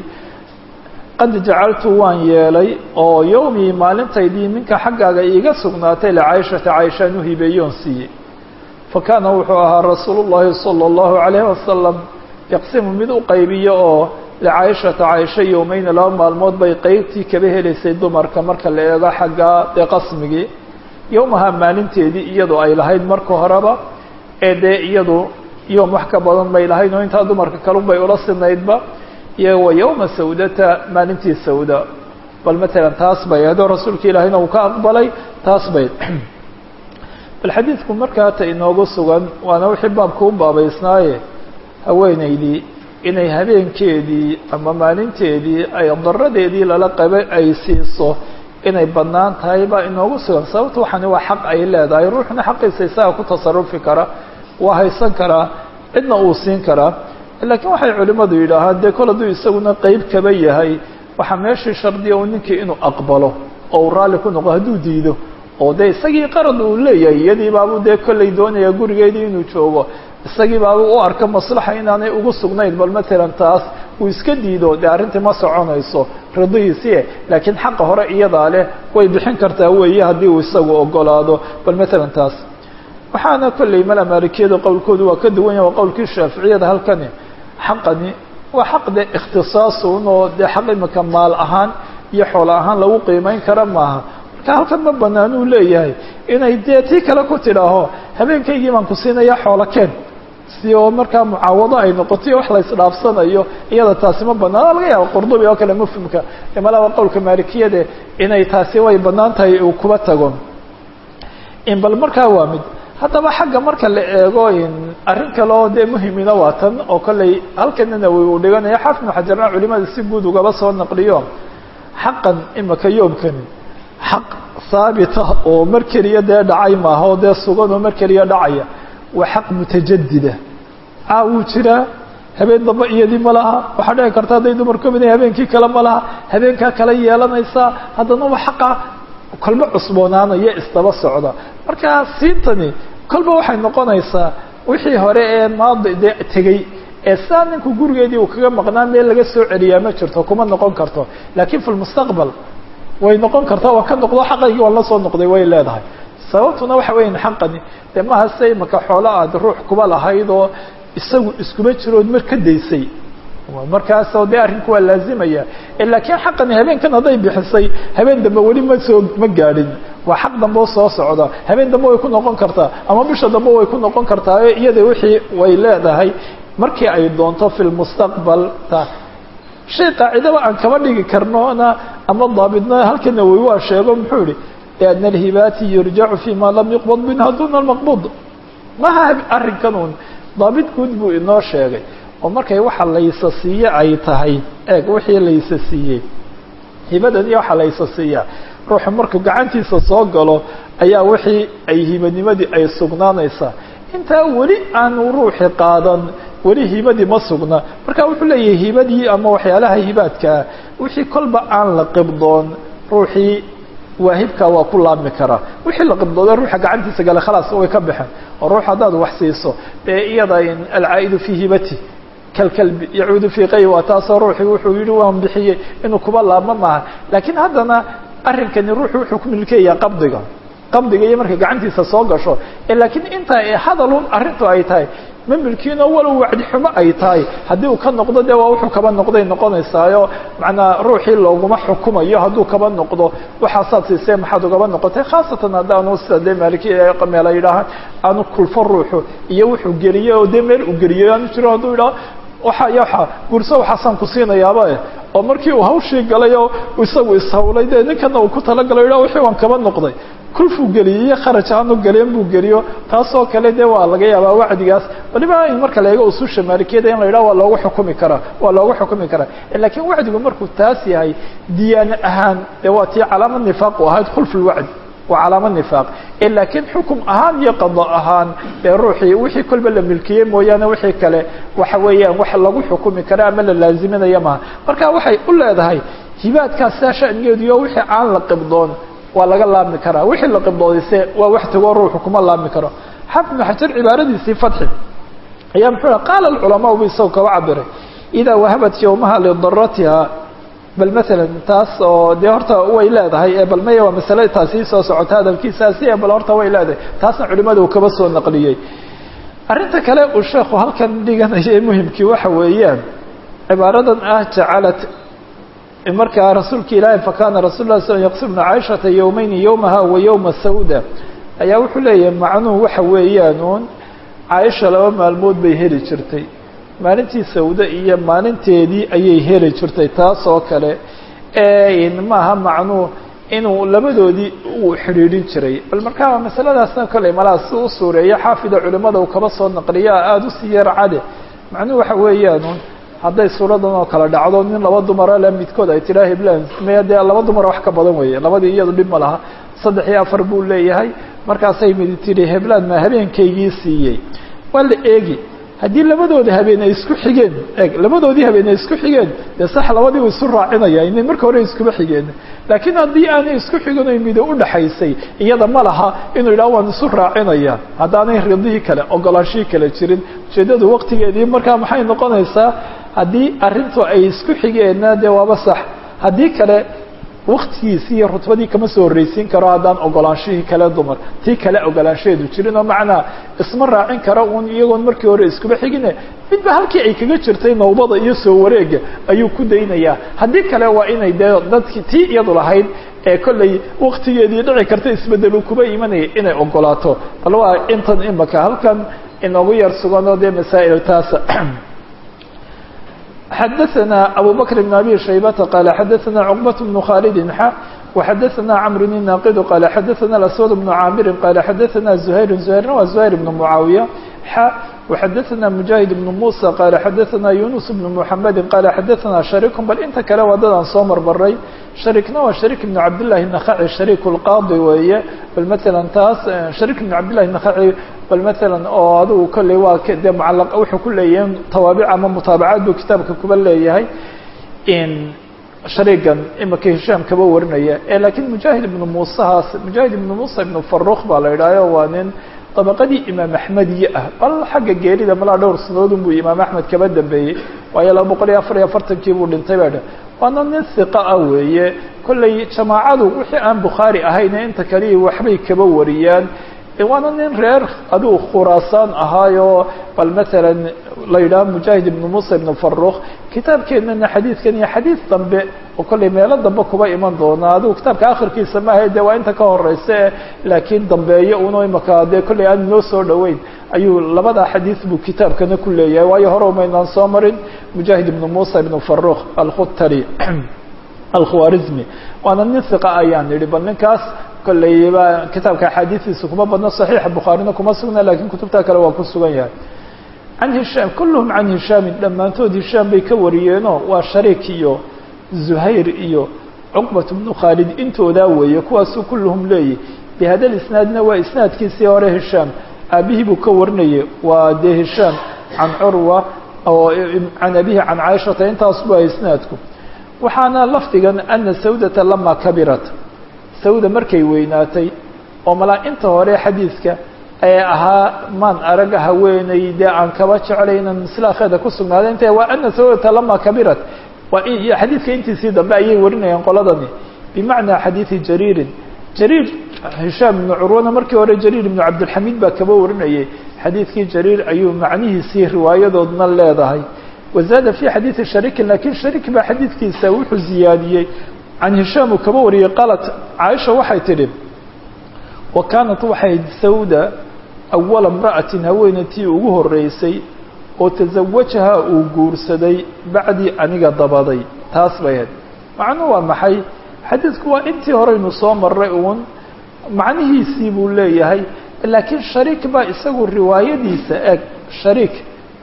Speaker 1: qad jacaltu waan yeelay oo yowmii maalintaydii minka xaggaaga iiga sugnaatay licaayishata caaishaan u hibeeyoon siiyey fakaana wuxuu ahaa rasuulu llaahi sala allahu calayhi wasalam yaqsimu mid u qaybiyo oo licaayishata caaisha yowmeyna laba maalmood bay qeybtii kaba helaysay dumarka marka la eego xaggaa dee qasmigii yowmaha maalinteedii iyadu ay lahayd marka horeba ee dee iyadu yoom wax ka badan bay lahayd oo intaa dumarka kalun bay ula sinaydba iyo wa yowma sawdata maalintii sawda bal matalan taas bay ahayd oo rasuulka ilaahayna uu ka aqbalay taas bay bal xadiidku markaa ta inoogu sugan waana wixii baabka u baabaysnaaye haweenaydii inay habeenkeedii ama maalinteedii ay daradeedii lala qabay ay siiso inay bannaan tahay baa inoogu sugan sababta waxani waa xaq ay leedahay ruuxna xaqiisa isaga ku tasarufi kara waa haysan karaa cidna uu siin karaa laakiin waxay culimmadu yidhaahaan dee kol hadduu isaguna qeyb kaba yahay waxaa meeshii shardiya uu ninkii inuu aqbalo oo uu raalli ku noqo hadduu diido oo dee isagii qarad uu leeyahay iyadii baabuu dee kollay doonaya gurigeedii inuu joogo isagii baabuu u arka maslaxa inaanay ugu sugnayn bal matalan taas uu iska diido dee arrintii ma soconayso ridihiisie laakiin xaqa hore iyadaa leh way bixin kartaa weeye haddii uu isagu ogolaado bal matalan taas waxaana kollay mala maalikiyada qowlkoodu waa ka duwan yahay waa qowlkii shaaficiyada halkani xaqani waa xaq dee ikhtisaasun oo dee xaq imika maal ahaan iyo xoolo ahaan lagu qiimeyn kara maaha marka halkan ma banaan uu leeyahay inay dee tii kale ku tidhaaho habeenkaygii baan ku siinaya xoolo keen si oo markaa mucaawado ay noqotay wax la isdhaafsanayo iyada taasi ma banaan laga yaaba qurdubi oo kale mufhimka malaba qowlka maalikiyade inay taasi way banaan tahay uu kuba tago in bal markaa waa mid haddaba xagga marka la eego arrin kale oo dee muhimina waa tan oo kollay halkanina uu dhiganayo xaafid ibnu xajarna culimada si guud ugaba soo naqliyo xaqan imaka yoobkani xaq haabita oo mar keliya dee dhacay maaha oo dee sugan oo mar keliya dhacaya waa xaq mutajadida wuu jiraa habeen dambe iyadii ma laha waxaa dhici karta hadday dumar ka mid habeenkii kale ma laha habeenkaa kale yeelanaysaa haddana waa xaqa kolba cusboonaanaya isdaba socda marka siintani kolba waxay noqonaysaa wixii hore ee maadi dee tegey ee saa ninku gurigeedii uu kaga maqnaa meel laga soo celiyaa ma jirto kuma noqon karto laakiin fi lmustaqbal way noqon kartaa waa ka noqdo xaqaygii waan la soo noqday way leedahay sababtuna waxa weyan xaqani dee maha se imaka xoolo aad ruux kuba lahayd oo isagu iskuma jirood mar ka daysay markaasoo dee arrinku waa laazimaya laakiin xaqani habeenkan hadday bixisay habeen dambe weli ma gaadhin waa xaq dambe oo soo socda habeen dambe way ku noqon kartaa ama bisha dambe way ku noqon kartaa iyada wixii way leedahay markii ay doonto fi lmustaqbal ta shay qaacidaba aan kaba dhigi karnona ama daabidna halkana way waa sheego muxuu yihi lianna alhibaati yurjacu fi ma lam yuqbad minha duna almaqbud maha arrinkan un daabid guud buu inoo sheegay oo markay waxa laysa siiye ay tahay eeg wixii laysa siiyey hibadan iyo waxa laysa siiyaa ruuxu markuu gacantiisa soo galo ayaa wixii ay hibanimadii ay sugnaanaysaa intaa weli aanu ruuxi qaadan weli hibadii ma sugna marka wuxuu leeyahay hibadii ama waxyaalaha hibaadkaa wixii kolba aan la qibdoon ruuxii waahibka waa ku laabmi karaa wixii la qibdooda ruuxa gacantiisa gale khalaas way ka baxeen oo ruux haddaad wax siiso dee iyada alcaa'idu fii hibati kalkalbi yacuudu fii qay waa taasoo ruuxii wuxuu yihi waan bixiyey inuu kuba laabma maaha laakiin haddana arrinkani ruuxu wuxuu ku milkeeyaa qabdiga iyo markay gacantiisa soo gasho laakiin inta hadalun arrintu ay tahay ma milkiino walow wacdi xumo ay tahay haddii uu ka noqdo dee waa wuxuu kaba noqday noqonaysaayo macnaa ruuxii looguma xukumayo hadduu kaba noqdo waxaasaad siisee maxaad ugaba noqotay khaasatan haddaanu sida dee maalikiyada meela yidhaahaan aanu kulfo ruuxu iyo wuxuu geliyey oo dee meel uu geliyey aanu jiro hadduu yidhaho waxa gurso waxaasaan ku siinayaaba oo markii uu hawshii galay oo isagu ishawlay dee ninkana uu ku talagalo yidhaho wixii waan kaba noqday kulfuu geliyey iyo kharaj aanu gelin buu geliyo taasoo kale dee waa laga yaabaa wacdigaas waliba in marka la eego ususha maalikiyada in la yidhaho waa loogu xukumi karaa laakiin wacdigu markuu taas yahay diyaane ahaan dee waa tii calaama nifaaq u ahayd khulf lwacdi waa calaamo nifaaq laakiin xukum ahaan iyo qado ahaan ee ruuxii wixii kolba la milkiyey mooyaane wixii kale waxa weeyaan wax lagu xukumi kara ama la laaziminaya maha marka waxay u leedahay hibaadkaas saa shanigeedu iyo wixii aan la qibdoon waa laga laabmi karaa wixii la qibdoodayse waa wax tagoo ruuxu kuma laabmi karo xaafid ibnu xajar cibaaradiisii fatxi ayaa muxuu qaala alculamaa bu isagu kaba cabiray idaa wahabat yowmaha lidaratiha bal maalan taas oo dee horta way leedahay bal maya waa masale taasi soo socota hadalkiisaasi bal horta way leedahay taasna culimadu kaba soo naqliyey arrinta kale uu sheekhu halkan dhiganaya muhimkii waxa weeyaan cibaaradan jacalat markaa rasuulka ilaahay fakaana rasul lah sl yaqsimna caaishata yowmayni yowmaha wa yowma sawda ayaa wuxuu leeyahay macnuhu waxa weeyaan uun caaisha 2 maalmood bay heli jirtay maalintii sawda iyo maalinteedii ayay heli jirtay taas oo kale maaha macnuu inuu labadoodii uu xidhiidhin jiray bal markaa masaladaasna kale malaa si u suureeya xaafida culimada uu kaba soo naqliya aada u sii yar cade macnuhu waxa weeyaan hadday suuradan oo kale dhacdo nin laba dumara le midkood ay tiraa heblan maya dee laba dumara wax ka badan weeye labadii iyadu dhib ma laha 3 iyo 4 buu leeyahay markaasay midi tiri heblan ma habeenkaygii siiyey waa la eegi haddii labadooda habeen ay isku xigeen labadoodii habeen ay isku xigeen dee sax labadii way isu raacinaya inay marka hore iskuba xigeen laakiin haddii aanay isku xigin oo mido u dhaxaysay iyada ma laha inuu yidhaho waan isu raacinaya haddaanay ridihii kale ogolaanshihii kale jirin ujeeddadu waqtigeedii markaa maxay noqonaysaa haddii arrintu ay isku xigeenna dee waaba sax haddii kale waktigiisii iyo rutbadii kama soo horreysiin karo haddaan ogolaanshihii kale dumar tii kale ogolaanshaheedu jirin oo macnaa isma raacin karo uun iyagoon markii hore iskuba xigine midba halkii ay kaga jirtay nawbada iyo soo wareega ayuu ku daynayaa haddii kale waa inay dee dadkii tii iyadu lahayd ee kollay waktigeedii dhici karta isbedelu kuba imanaya inay ogolaato bal waa intan imaka halkan inoogu yar suganoo dee masaa'il taasa حدثنا أبو بكر بن أبي شيبة قال حدثنا عقبة بن خالد وحدثنا عمرو بن ناقد قال حدثنا الأسود بن عامر قال حدثنا زهير وزهير بن معاوية وحدثنا مجاهد بن موسى قال حدثنا يونس بن محمد قال حدثنا شريك بل انت كلا ودنا صامر بري شريكنا وشريك بن عبد الله النخعي شريك القاضي وهي بل مثلا تاس شريك بن عبد الله النخعي بل مثلا هذا كل واحد معلق او كل يوم توابع اما متابعات بكتابك كبل هي ان شريكا اما كهشام كبا ورنيه لكن مجاهد بن موسى بن فروخ با لا يرايو وانين طبقدii imaam axmediye ah bal xagga geerida malaa dhowr sanadood buu imaam axmed kaba dambeeyey waayo 244kii buu dhintay baadha waana nin siqa ah weeye kollay jamaacadu wixii aan bukhaari ahayn inta kaliya waxbay kaba wariyaan waana nin reer aduu khuraasaan ahaayo bal maalan la yidhaha mujaahid ibnu muusa ibnu farruukh kitaabkeennana xadiidkan iyo xadiid dambe oo kollay meelo dambe kuba iman doona aduu kitaabka akhirkiisa maaha dee waa inta ka horeysa laakiin dambeeyo uno imaka dee kollay aan noo soo dhoweyn ayuu labada xadiid buu kitaabkana ku leeyahay waayo hore umaynaan soo marin mujaahid ibnu muusa ibnu farruukh alkhutari alkhwarizmi waana nin hiqa ayaan yidhi bal ninkaas kolleyba kitaabka axaadiistiisa kuma badno صaxiixa bukhaarina kuma sugna lakin kutubta kale waa ku sugan yahay can hishaam kulluhum can hishaamin dhammaantood hishaam bay ka wariyeenoo waa shariik iyo zuhayr iyo cuqbat bnu khaalid intoodaa weeye kuwaasuu kulluhum leeyahy bihada isnaadna waa isnaadkiisii hore hishaam aabihii buu ka warinayay waa dee hishaam can curwa oo can abihi can caaishata intaas bua isnaadku waxaana lafdigan ana sawdata lama kabirat sawda markay weynaatay oo malaa inta hore xadiidka ee ahaa maan arag haweeney dee aan kaba jeclaynan mislaakheeda ku sugnaaday intee waa ana sawdata lama kabirat waa xadiidka intiisii dambe ayay warinayaan qoladani bimacnaa xadiidi jariirin jariir hishaam ibnu curwana markii hore jariir ibnu cabdilxamiid baa kaba warinayay xadiidkii jariir ayuu macnihiisii riwaayadoodna leedahay wazaada fi xadiidi shariikin lakin shariik baa xadiidkiisa wuxuu ziyaadiyey can hishaam uu kaba wariyey qaalat caaisha waxay tidhi wa kaanat waxay sawda awala imra'atin haweenatii ugu horeysay oo tasawajaha uu guursaday bacdii aniga dabaday taas bay ahayd macnuhu waa maxay xadiidku waa intii horeynu soo maray uun macnihiisii buu leeyahay laakiin shariik baa isagu riwaayadiisa eg shariik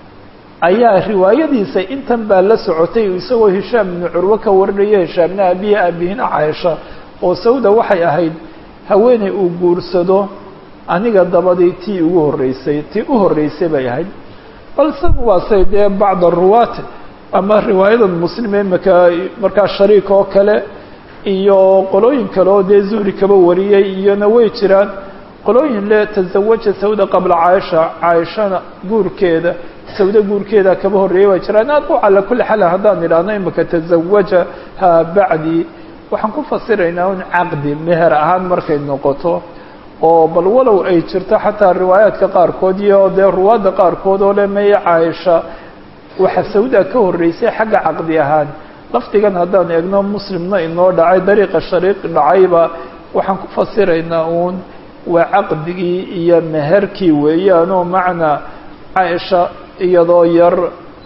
Speaker 1: ayaa riwaayadiisa intan baa la socotay isagoo hishaam ibnu curwe ka warinaya hishaamna aabihina caaisha oo sawda waxay ahayd haweeney uu guursado aniga dabaday tii ugu horreysay tii u horreysay bay ahayd balse waase dee bacda ruwaat ama riwaayadan muslime markaa shariik oo kale iyo qolooyin kale oo dee zuhri kaba wariyey iyona way jiraan qolooyin le tasawaja sawda qabla caaisha caaishana guurkeeda sawda guurkeeda kaba horreeyay waa jiraan aad u cala kulli xaal haddaan idhaahno imaka tasawajaha bacdi waxaan ku fasiraynaa un caqdi meher ahaan markay noqoto oo bal walow ay jirto xataa riwaayaadka qaarkood iyo dee ruwaadda qaarkood oo le maya caaisha waxa sawda ka horreysay xagga caqdi ahaan lafdigan haddaan eegno muslimna inoo dhacay dariiqa shariiq dhacayba waxaan ku fasiraynaa uun waa caqdigii iyo meherkii weeyaanoo macnaa caaisha iyadoo yar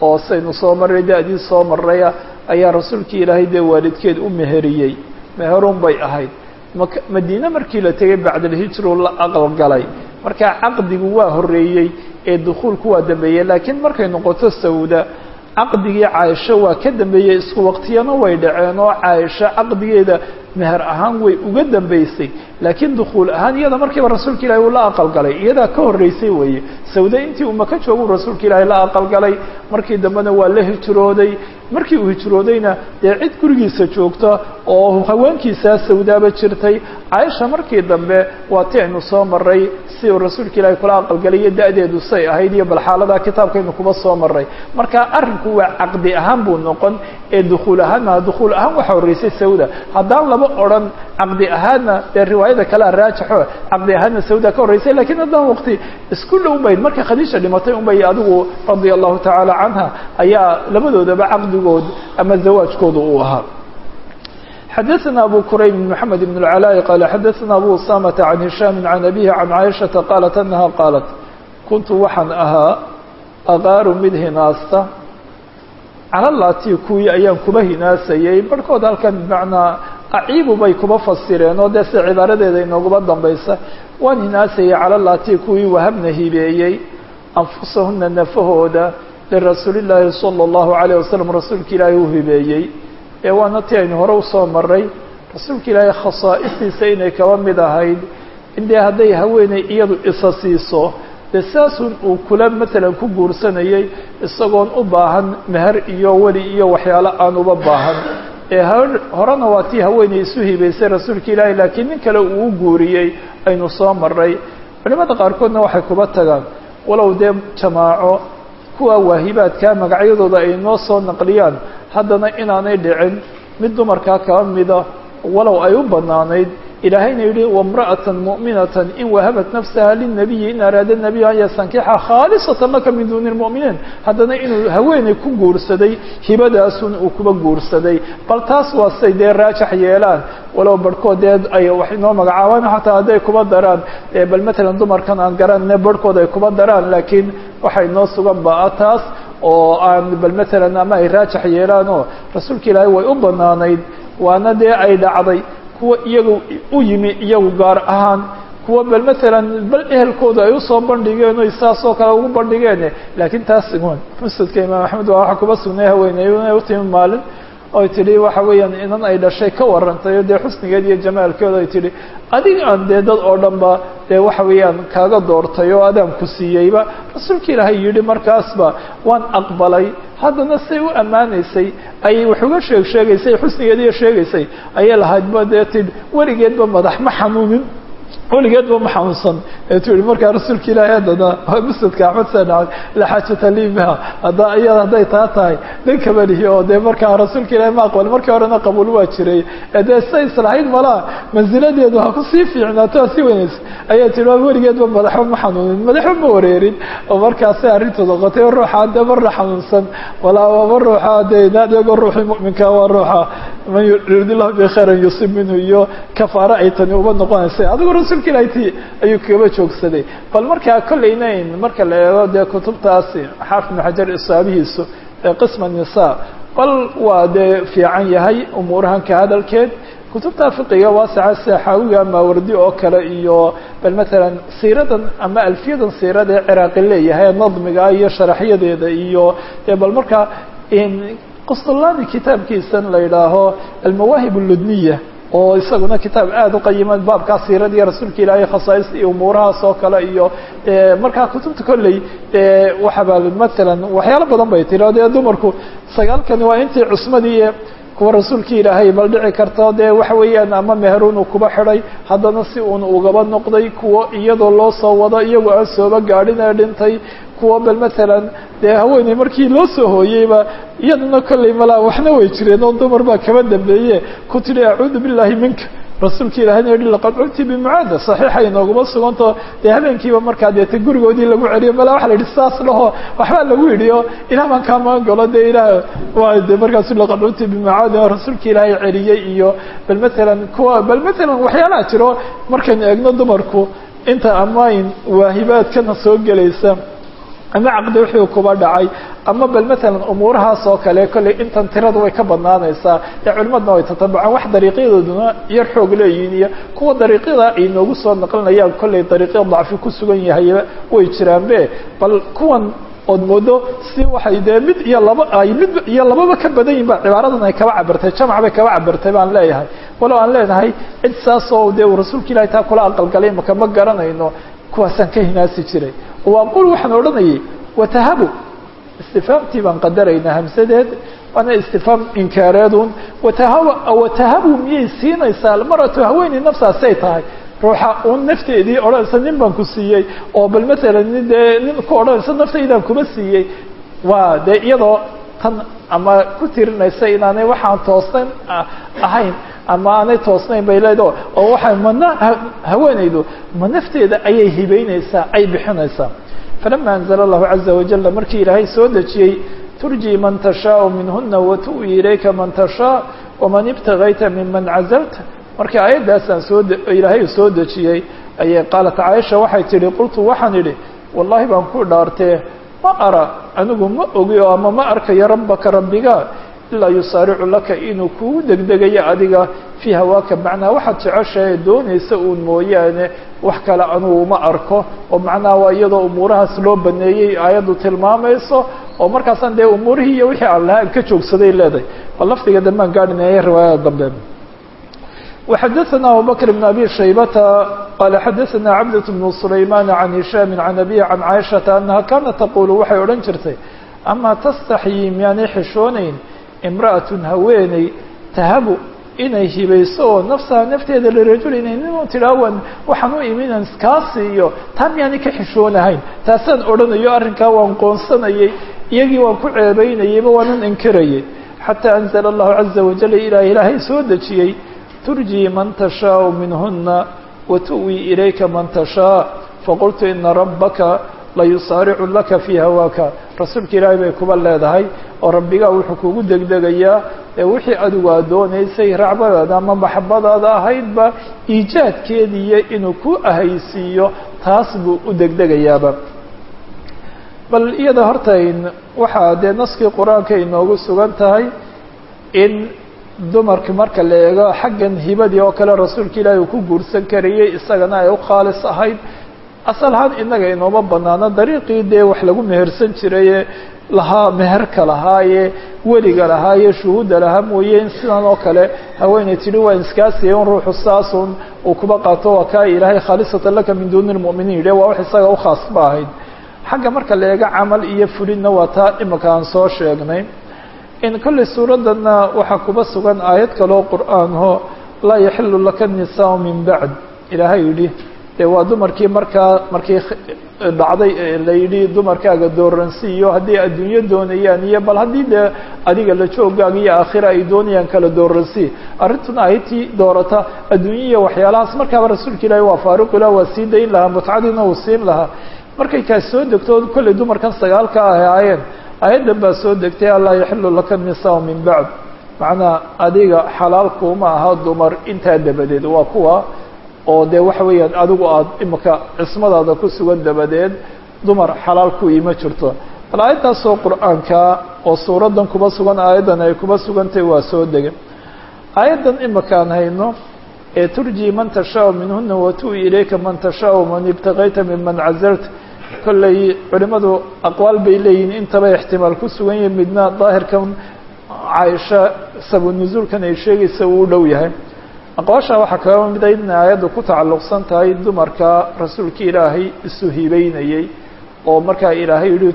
Speaker 1: oo saynu soo maray da-dii soo maraya ayaa rasuulkii ilaahay dee waalidkeed u meheriyey meherun bay ahayd madiine markii la tegay bacdalhijru la aqalgalay markaa caqdigu waa horeeyey ee dukhuulku waa dambeeyey laakiin markay noqoto sawda caqdigii caaisho waa ka dambeeyey isku waqtiyana way dhaceen oo caaisho caqdigeeda meher ahaan way uga dambeysay laakiin dukhuul ahaan iyada markiiba rasuulka ilaahay uu la aqalgalay iyadaa ka horreysay weeye sawda intii uu maka joogu rasuulka ilaahay la aqalgalay markii dambena waa la hijrooday markii uu hijroodayna dee cid gurigiisa joogta oo haweenkiisaa sawdaaba jirtay caaisha markii dambe waa ti aynu soo maray si uu rasuulka ilaahay kula aqalgalay iyo da-deedu say ahayd iyo bal xaaladaa kitaabkaynu kuba soo maray marka arrinku waa caqdi ahaan buu noqon ee dukhuul ahaanna dukhuul ahaan waxa horreysay sawda haddaan laba odhan caqdi ahaanna dee riwaayada kalea raajaxo caqdi ahaanna sawda ka horreysay lakiin haddaan waqti isku dhow bayd markay khadiija dhimatay unbay adigu radia allahu tacaala canha ayaa labadoodaba caqdigood ama zawaajkooda uu ahaa xadaثna abu quraym mحamed بن العلاء qال xadaثna abu usamة عan هisham عan abihi عan caaishaةa qaalat anaha qaalat kuntu waxaan ahaa aqaaru mid hinaasta calalatii kuwii ayaan kuba hinaasayey barhkood halkan bimacnaa aciibu bay kuba fasireen oo dee si cibaaradeeda inooguba dambaysa waan hinaasayey calalatii kuwii wahabna hibeeyey anfusahuna nafahooda lirasuuli llaahi salى الlahu عalيه wasalam rasuulka ilaahay u hibeeyey ee waana ti aynu hore usoo maray rasuulka ilaahay khasaa'istiisa inay kaba mid ahayd in dee hadday haweeney iyadu isa siiso dee saasun uu kula matalan ku guursanayay isagoon u baahan meher iyo weli iyo waxyaalo aan uba baahan ee horena waa tii haweeney isu hibaysay rasuulka ilaahay laakiin nin kale uu u guuriyey aynu soo maray culimada qaarkoodna waxay kuba tagaan walow dee jamaaco kuwa waahibaadkaa magacyadooda ay noo soo naqliyaan haddana inaanay dhicin mid dumarkaa kaba mida walow ay u banaanayd ilaahayna yidhi wamra'atan mu'minatan in wahabat nafsaha lilnabiyi in araada nabiyu an yastankixa khaalisatan laka min duuni lmu'miniin haddana inuu haweeney ku guursaday hibadaasun uu kuba guursaday bal taas waa say dee raajax yeelaan walow barhkood dee ay wax inoo magacaabaan xataa hadday kuba daraan bal matalan dumarkan aan garanne barhkood ay kuba daraan laakiin waxay noo sugan baa taas oo aan bal matalan ama ay raajax yeelaan oo rasuulka ilaahay way u banaanayd waana dee ay dhacday kuwa iyagu u yimi iyagu gaar ahaan kuwa bal matalan bal ehelkooda ay usoo bandhigeen o saasoo kale ugu bandhigeen laakiin taas musnadka imaam axmed waa waxa kuba sugnay haweeney inay u timi maalin oy tidhi waxa weeyaan inan ay dhashay ka warantay o dee xusnigeed iyo jamaalkeeda ay tidhi adiga aan dee dad oo dhan ba dee waxa weeyaan kaaga doortay oo adaan ku siiyeyba rasuulka ilaahay yidhi markaasba waan aqbalay haddana say u ammaanaysay ayay wax uga sheegaysay xusnigeediiyo sheegaysay ayay lahaydba dee tidhi weligeedba madax ma xanuunin weligeedba ma xanuunsan tu yihi markaa rasuulka ilaahay haddana musnadka axmed saa dhacay la xaajata lii biha iyada hadday taa tahay dan kabalihi oo dee markaa rasuulka ilaahay ma aqbal markii horena qabuul waa jiray dee say islahayd malaa mansiladeedu ha kusii fiicnaato ha sii weynaysa ayaa tihi weligeedba madaxba ma xanuunin madaxba ma wareerin oo markaasay arrintu noqotay ruuxa dee marna xanuunsan walaaba ruuxa dee naadego ruuxii mu'minka waa ruuxa man yurid illahu bi khayran yusib minhu iyo kafaara ay tani uba noqonaysay adigu rasuulka ilaahay tii ayuu kaba joogsaday bal markaa kollaynayn marka la eego dee kutubtaasi xaafid ibn xajar isaabihiisu ee qisma nisaa bal waa dee fiican yahay umuurahan ka hadalkeed kutubta fiqiga waasaca sida xaawiga maawardi oo kale iyo bal matalan siiradan ama alfiyadan siirada ee ciraaqi leeyahay nadmiga iyo sharaxyadeeda iyo dee bal markaa qustulaani kitaabkiisan la yidhaaho almawaahib alludniya oo isaguna kitaab aada u qayima baabkaa siirada iyo rasuulka ilaahay khasaais iyo umuurahaas oo kale iyo markaa kutubta kolley waxaba matalan waxyaalo badan bay tiri o dee dumarku sagaalkani waa intii cusmadii kuwa rasuulka ilaahay bal dhici karta dee waxa weeyaan ama meherun uu kuba xidhay haddana si uun ugaba noqday kuwa iyadoo loo soo wado iyagoo aan sooba gaadhin ee dhintay kuwa bal matalan dee haweeney markii loo soo hooyeyba iyaduna kolley malaa waxna way jireen oo dumar baa kaba dambeeye ku tidhi acuudu billahi minka rasuulka ilaahayna yihi laqad cudti bimucaada saxiixa inooguma suganto dee habeenkiiba markaa deeta gurigoodii lagu celiyo malaa waxa la yidhi saas laho waxbaa lagu yidhi oo ilaah baan kaa magan galo dee ilaah waa de markaasu laqad cudti bimucaada oo rasuulka ilaahay celiyey iyo bal matalan kuwa bal matalan waxyaalaha jiro markaynu eegno dumarku inta amayn waahibaadkana soo gelaysa ama caqdi wixii kuba dhacay ama bal maalan umuurahaas oo kale kolley intan tirada way ka badnaanaysaa ee culimadna way tatabacaan wax dariiqyadooduna yar xoog leeyihiin iyo kuwa dariiqyada ay noogu soo naqlinayaan kolley dariiqya dacfi ku sugan yahay way jiraanbe bal kuwan ood moodo si waxay dee mid iyo lababa ka badan yihin ba cibaaradan ay kaba cabirtay jamc bay kaba cabirtay baan leeyahay walow aan leenahay cid saas oo dee rasuulka ilahi taa kula aqalgalay maka ma garanayno kuwaasaan ka hinaasi jiray waaqul waxaan odhanayay watahabu istifaamtii baan qadaraynaa hamsadeed waana istifaam inkaareedun watahabu miyay siinaysaa almaratu haweeney nafsaasay tahay ruuxa un nafteedii odhanaysa nin baan ku siiyey oo bal maalan dee nin ku odhanaysa naftaydaan kuma siiyey waa dee iyadoo tan ama ku tirinaysa inaanay waxaan toosnayn ahayn ama aanay toosnayn bay leedo oo waxay mana haweenaydu ma nafteeda ayay hibaynaysaa ay bixinaysaa falama anzala allahu caza wajala markii ilaahay soo dejiyey turji man tashaau minhuna watu'wi ilayka man tashaa waman ibtagayta miman cazalta markii aayaddaasaan ilaahay soo dejiyey ayay qaalat caaisha waxay tihi qultu waxaan idhi wallahi baan ku dhaartee ma ara anigu ma ogi oo ama ma arkayo rabbaka rabbiga ilaa yusaaricu laka inuu kugu degdegayo adiga fii hawaaka macnaa waxaad jeceshahay doonaysa uun mooyaane wax kale anugu ma arko oo macnaha waa iyadoo umuurahaas loo baneeyey aayaddu tilmaamayso oo markaasaan dee umuurihii iyo wixii aan lahaa ka joogsaday leedahay bal lafdiga dambaan gaadhinaya riwaayada dambe وxdثna abu bكر بن أbي شhaybة qال xadثna cبدة بن سlayman عن هiشhام عن أbيه عن cائشhaةa أنha kanat تqul waxay odhan jirtay ama تstaxyii miyaanay xishoonayn امرأة haweeney tahabu inay hibayso oo nafsaha nafteeda lirajul inay nin tidhaawan waxaan u iminan kaa siiyo taa miyaanay ka xishoonahayn taasaan odhanayo arrinkaa waan qoonsanayay iyagii waan ku ceebeynayayba waanan inkirayay xatىa أنزل الlahu عaزa وaجل ilaahay soo dejiyey ترجي من تشاء منهن وتؤوي إليك من تشاء فقلت إن ربك layusaaric laka fii hawaaka rasuulka ilaahay bay kuba leedahay oo rabbigaa wuxuu kugu degdegayaa ee wixii adigu aad doonaysay racbadaada ama maxabadaada ahaydba iijaadkeediiyo inuu ku ahaysiiyo taas buu u degdegayaaba bal iyada hortayn waxaa dee naskii qur-aanka inoogu sugan tahay in dumarka marka la eego xaggan hibadii oo kale rasuulka ilaahay uu ku guursan karayay isagana ay u khaalis ahayd asal ahaan inaga inooma banaano dariiqii dee wax lagu mehersan jiraye lahaa meherka lahaaye weliga lahaaye shuhuudda lahaa mooye in sidan oo kale haweeney tidhi waa iskaasiya un ruuxu saasun uu kuba qaato waa kaa ilaahay khaalisatan laka min duuni lmu'miniin yidhi waa wax isaga u khaas ba ahayd xagga marka la eego camal iyo fulinna waa taa imika aan soo sheegnay in kolley suuraddanna waxaa kuba sugan aayad kaloo qur'aanho laa yaxilu laka الnisaau min bacd ilaahay yidhi dee waa dumarkii markii dhacday la yidhi dumarkaaga dooransiiyo haddii adduunyo doonayaan iyo bal haddii dee adiga la joogaaga iyo aakhira ay doonayaan kala dooransii arrintuna ahaydtii doorata adduunyo iyo waxyaalahaas markaaba rasuulka ilaahi waa faaruqula waa sii dayn lahaa mutcadiina uu siin lahaa markay kaas soo degto kolley dumarkan sagaalka ahaayeen aayaddan baa soo degtay alaa yaxilu laka الnisaau min bacd macnaa adiga xalaalkuuma aha dumar intaa dabadeed waa kuwa oo dee waxa weeyaan adigu aad imika cismadaada ku sugan dabadeed dumar xalaal ku ima jirto bal aayaddaasoo qur-aanka oo suuraddan kuba sugan aayaddan ay kuba sugantahy waa soo degen aayaddan imikaan hayno ee turji man tashaau minhuna watu'i ilayka man tashaau man ibtagayta miman cazalta kolley culimadu aqwaal bay leeyihiin intaba ixtimaal ku sugan yahay midna daahirkan caaisha sabunuzuulkan ay sheegaysa uu u dhow yahay aqwaasha waxaa kaga mida in aayaddu ku tacalluqsan tahay dumarka rasuulka ilaahay isu hibeynayay oo markaa ilaahay yihi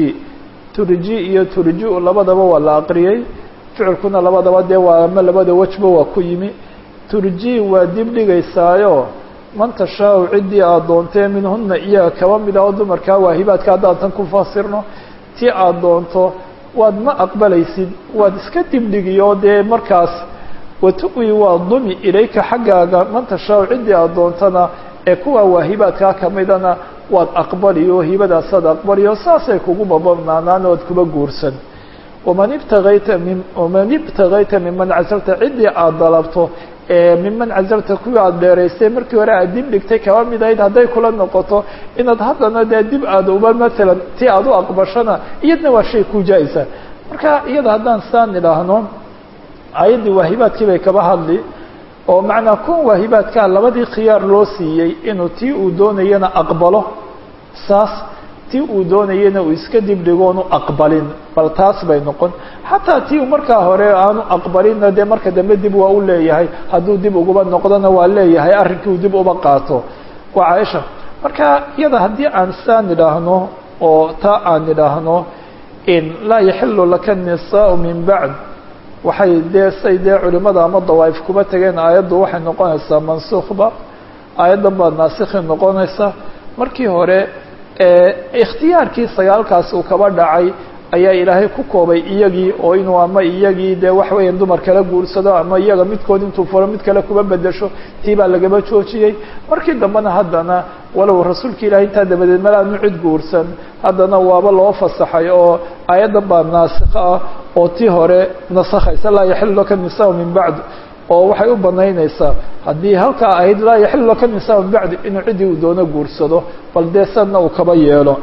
Speaker 1: turji iyo turju labadaba waa la aqriyey ficilkuna labadaba dee waa ama labada wejba waa ku yimi turji waa dib dhigaysaayo man tashaau ciddii aada doontee minhuna iyaga kaba mid ah oo dumarkaa waahibaadka haddaan tan ku fasirno tii aada doonto waad ma aqbalaysid waad iska dibdhigiyo dee markaas watu'wi waa dumi ilayka xaggaaga man tashaau ciddii aada doontana ee kuwa waahibaadkaa kamidana waad aqbaliyo hibadaasaad aqbaliyo saasay kugu babanaanaan ood kuba guursan waman ibtagayta miman casalta ciddii aada dalabto miman cazalta kuwii aada dheeraysay markii hore aad dib dhigtay kaba mid ahayd hadday kula noqoto inaad haddana dee dib aada uba maalan ti aada u aqbashana iyadna waa shay ku jaa-isa marka iyada haddaan saan idhaahno ayaddii waahibaadkii bay kaba hadli oo macnaa kun waahibaadkaa labadii khiyaar loo siiyey inuu tii uu doonayana aqbalo saas tii uu doonayana uu iska dib dhigoonu aqbalin bal taas bay noqon xataa tii uu markaa hore aanu aqbalinna dee marka dambe dib waa u leeyahay hadduu dib uguba noqdona waa leeyahay arrinkii uu dib uba qaato waa caaisha marka iyada haddii aan saan idhaahno oo taa aan idhaahno in laa yaxilu laka الnisaء min bacd waxay dee say dee culimada ama dawaa'if kuba tegeen aayaddu waxay noqonaysaa mansuukhba aayaddan baa naasikhi noqonaysa markii hore ikhtiyaarkii sagaalkaas uu kaba dhacay ayaa ilaahay ku koobay iyagii oo inuu ama iyagii dee wax weeyaan dumar kala guursado ama iyaga midkood intuu furo mid kale kuba bedesho tii baa lagaba joojiyey markii dambena haddana walow rasuulka ilaahay intaa dabadeed malaanu cid guursan haddana waaba loo fasaxay oo aayaddan baa naasikha ah oo tii hore nasakhaysa laa yaxilu laka nisaa min bacd oo waxay u banaynaysaa haddii halkaa ahayd laa yaxilu laka nisaa min bacd inuu ciddii uu doono guursado bal dee sanna uu kaba yeelo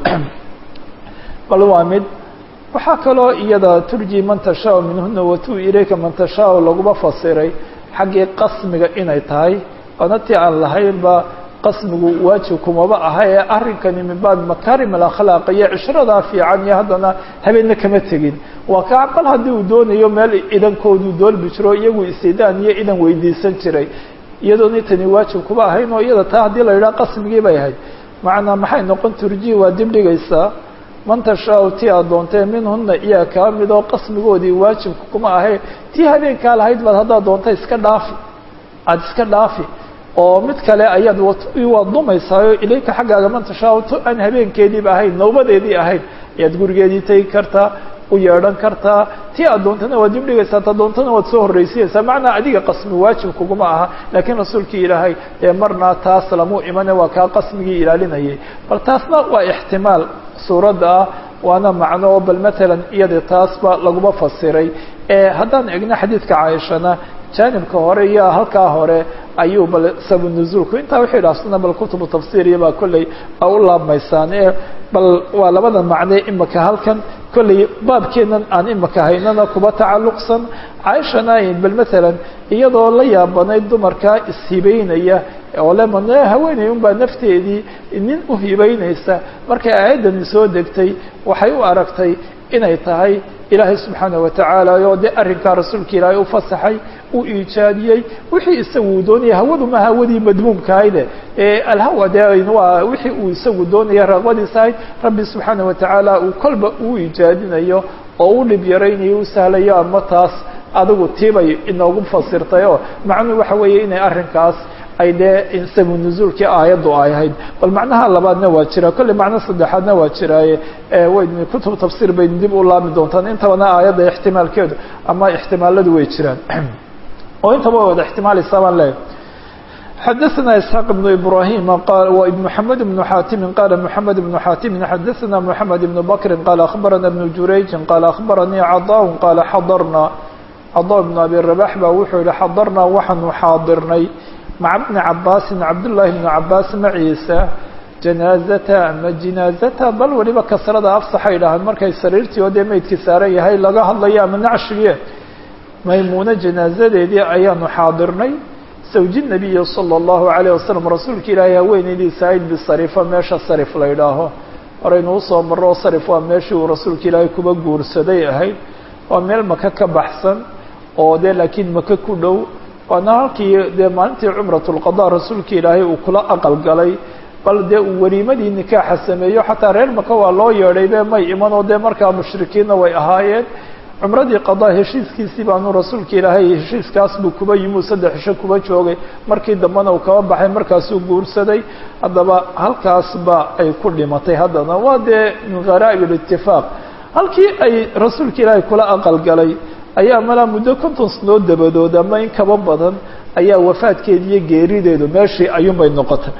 Speaker 1: bal waa mid waxaa kaloo iyada turji man tashaau minhuna watu ilayka man tashaau laguma fasiray xaggii qasmiga inay tahay waana tii aan lahaynba qasmigu waajib kumaba aha ee arrinkani min baab makaarim alakhlaaq iyo cishradaa fiican iyo haddana habeenna kama tegin waa kaa bal haddii uu doonayo meel idankoodu doolbi jiro iyagu istidaan iyo idan weydiisan jiray iyadoona tani waajib kuba ahayn oo iyada taa haddii la yidhaha qasmigii bay ahayd macnaa maxay noqon turji waa dib dhigaysaa man tashaau tii aad doontee minhuna iyaa kaa mid oo qasmigoodii waajibka kuma ahe tii habeenkaa lahayd baad haddaad doonta iska dhaafi aada iska dhaafi oo mid kale ayaad waad dumaysaayo ilayka xaggaaga man tashaau to aan habeenkeediiba ahayn nawbadeedii ahayn ayaad gurigeedii tegi kartaa u yeedhan kartaa tii aad doontana waad dib dhigaysaa ta doontana waad soo horraysinaysaa macnaa adiga qasmi waajib kuguma aha laakiin rasuulkii ilaahay ee marnaa taas lamuu imane waa kaa qasmigii ilaalinayay bal taasna waa ixtimaal suuradda ah waana macno oo bal matalan iyada taasba laguma fasiray haddaan egno xadiidka caaishana jaanibka hore iyo halkaa hore ayuu bal sabu nuzuulku intaa wixii dhaafsana bal kutubu tafsiiriya baa kolley a u laabmaysaan bal waa labada macnee imaka halkan kolley baabkeenan aan imaka haynana kuba tacalluqsan caaishana bal matalan iyadoo la yaabanayd dumarkaa ishibaynaya oo lemane haweeney unbaa nafteedii nin u hibaynaysa markay aayaddani soo degtay waxay u aragtay inay tahay ilaahay subxaana watacaala oo dee arrinkaa rasuulka ilaahay u fasaxay u iijaadiyey wixii isagu uu doonaya hawadu ma hawadii madmuumkahayde alhawa dee waa wixii uu isagu doonaya raqbadiisa ahayd rabbi subxaana watacaala uu kolba uu iijaadinayo oo u dhib yaraynayo u sahlayo ama taas adigu tiibay inoogu fasirtay oo macnuhu waxa weeye inay arrinkaas ay dee sabu nuzuulkii aayaddu ay ahayd bal macnaha labaadna waa jira kolley macno saddexaadna waa jiraaye wayn kutub tafsiir baynu dib u laami doontaan intabana aayadda ixtimaalkeedu ama ixtimaaladu way jiraan oo intaba wada ixtimaalaysaa baan leeyahay xadaثna isxaaq بن ibrahim وبن محamed بن xatim qala محamed بن xatim xadaثna محamed بن bkri qala aخbarana بن jurayji qala aخbaranii caضاء qala xadarna caضاء بن abi رabax ba wuxuu yihi xadarnaa waxaanu xaadirnay maca bni cabaasin cabdullaahi bni cabaas maciisa janaazata ama jinaazata bal weliba kasrada afsaxay dhahaan markay sariirtii oo dee meydkii saaran yahay laga hadlayo ama nacshigii maymuuna janaazadeedii ayaanu xaadirnay sawji nabiyi sala allahu calayh wasalam rasuulka ilaahay haweeneydiisa ahayd bisarifa meesha sarif la ydhaaho horaynu usoo marro sarif waa meeshii uu rasuulka ilaahay kuba guursaday ahayd waa meel maka ka baxsan oo dee laakiin maka ku dhow waana halkii dee maalintii cumratulqada rasuulka ilaahay uu kula aqal galay bal dee uu weliimadii nikaaxa sameeyo xataa reer maka waa loo yeedhay be may iman oo dee markaa mushrikiinna way ahaayeen cumradii qadaa heshiiskiisii baanu rasuulka ilaahay heshiiskaas buu kuba yimi uu 3 cisho kuba joogay markii dambena uu kaba baxay markaasuu guursaday haddaba halkaasba ay ku dhimatay haddana waa dee min gharaaib alitifaaq halkii ay rasuulka ilaahay kula aqal galay ayaa malaa muddo 50 sanoo dabadood ama in kaba badan ayaa wafaadkeedi iyo geerideedu meeshii ayuunbay noqotay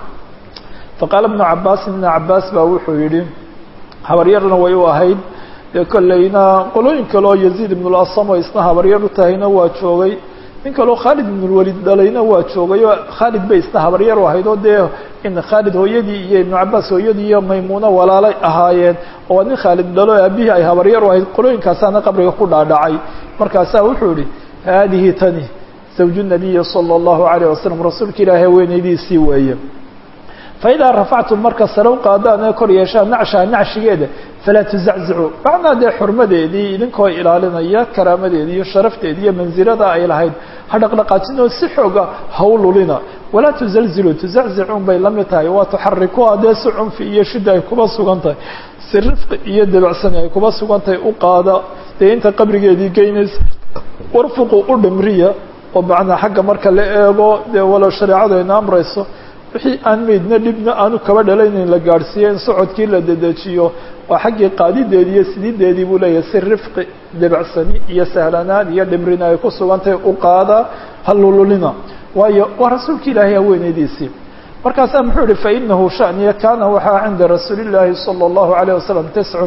Speaker 1: faqaala ibnu cabaas baa wuxuu yidhi habaryarna way u ahayd dee kollayna qolooyin kaleo yaziid ibnulasamo isna habaryar u tahayna waa joogay nin kaloo khaalid ibnulwalid dhalayna waa joogay oo khaalid bay isna habaryar u ahayd oo dee in khaalid hooyadii iyo ibnu cabaas hooyadii iyo maymuuna walaalay ahaayeen oo nin khaalid dhalo aabihii ay habaryar u ahayd qolooyinkaasaana qabriga ku dhaadhacay markaasaa wuxuu yihi haadihi tani zawju nabiyi sala allahu calayh wasalam rasuulka ilaahay haweenaydiisii weeye faidaa rafactum marka sare u qaadaan ee kor yeeshaan nacshaha nacshigeeda falaa tuzaczicu macnaa dee xurmadeedii idinkoo ilaalinaya karaamadeedii iyo sharafteedii iyo mansilada ay lahayd ha dhaqdhaqaajinoo si xooga hawlulina walaa tuzalzilu tuzaczicuun bay la mid tahay waa tuxarikuha dee si cunfi iyo shida ay kuba sugan tahay si rifqi iyo dabacsani ay kuba sugan tahay u qaada dee inta qabrigeedii geynaysa warfuqu u dhimriya oo macnaa xagga marka la eego dee walow shareecadu ayna amrayso wixii aan meydna dhibna aanu kaba dhalaynayn la gaadhsiiyo in socodkii la dedejiyo waa xaggii qaadideedii iyo sidideedii buu leeyahay si rifqi dabacsani iyo sahlanaan iyo dhimrina ay ku sugantahay u qaada halululina waayo waa rasuulka ilaahay haweenaydiisii markaasaa muxuu yihi fainahu shaniya kaana waxaa cinda rasuuli llaahi sala allahu calayh wasalam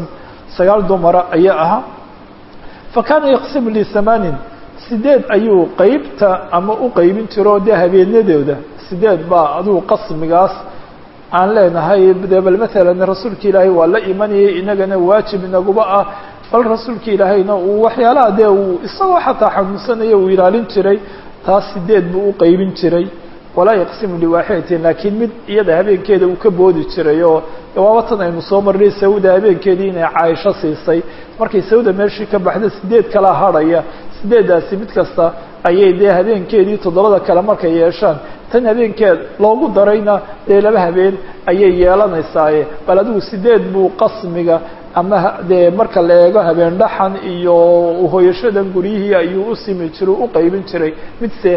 Speaker 1: 9 dumara ayaa ahaa fakaana yaqsimu li 8 8 ayuu qeybta ama u qeybin jiro dee habeenadooda 8 baa aduu qasmigaas aan leenahay de bal maalan rasuulka ilaahay waa la imanayay inagana waajib inaguba ah bal rasuulka ilaahayna uu waxyaalaha dee uu isagoo xataa xanuunsanaya uu ilaalin jiray taas 8 buu u qeybin jiray walaa yaqsimu liwaaxidatin laakiin mid iyada habeenkeeda uu ka boodi jiray oo waaba tan aynu soo marnay sawda habeenkeedii inay caaisho siisay markay sawda meeshii ka baxda 8 kala hadhaya 8daasi mid kasta ayay dee habeenkeedii 7 kale markay yeeshaan tan habeenkeed loogu darayna dee 2 habeen ayay yeelanaysaaye bal adigu 8 buu qasmiga ama dee marka la eego habeen dhaxan iyo hooyashadan guryihii ayuu u simi jiray u qaybin jiray midse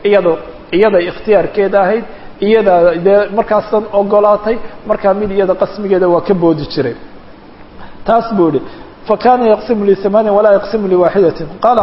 Speaker 1: iyada ikhtiyaarkeeda ahayd iyada dee markaasan ogolaatay markaa mid iyada qasmigeeda waa ka boodi jiray taas buu yihi fakana yaqsimu li 8 walaa yaqsimu liwaaxidatin qaala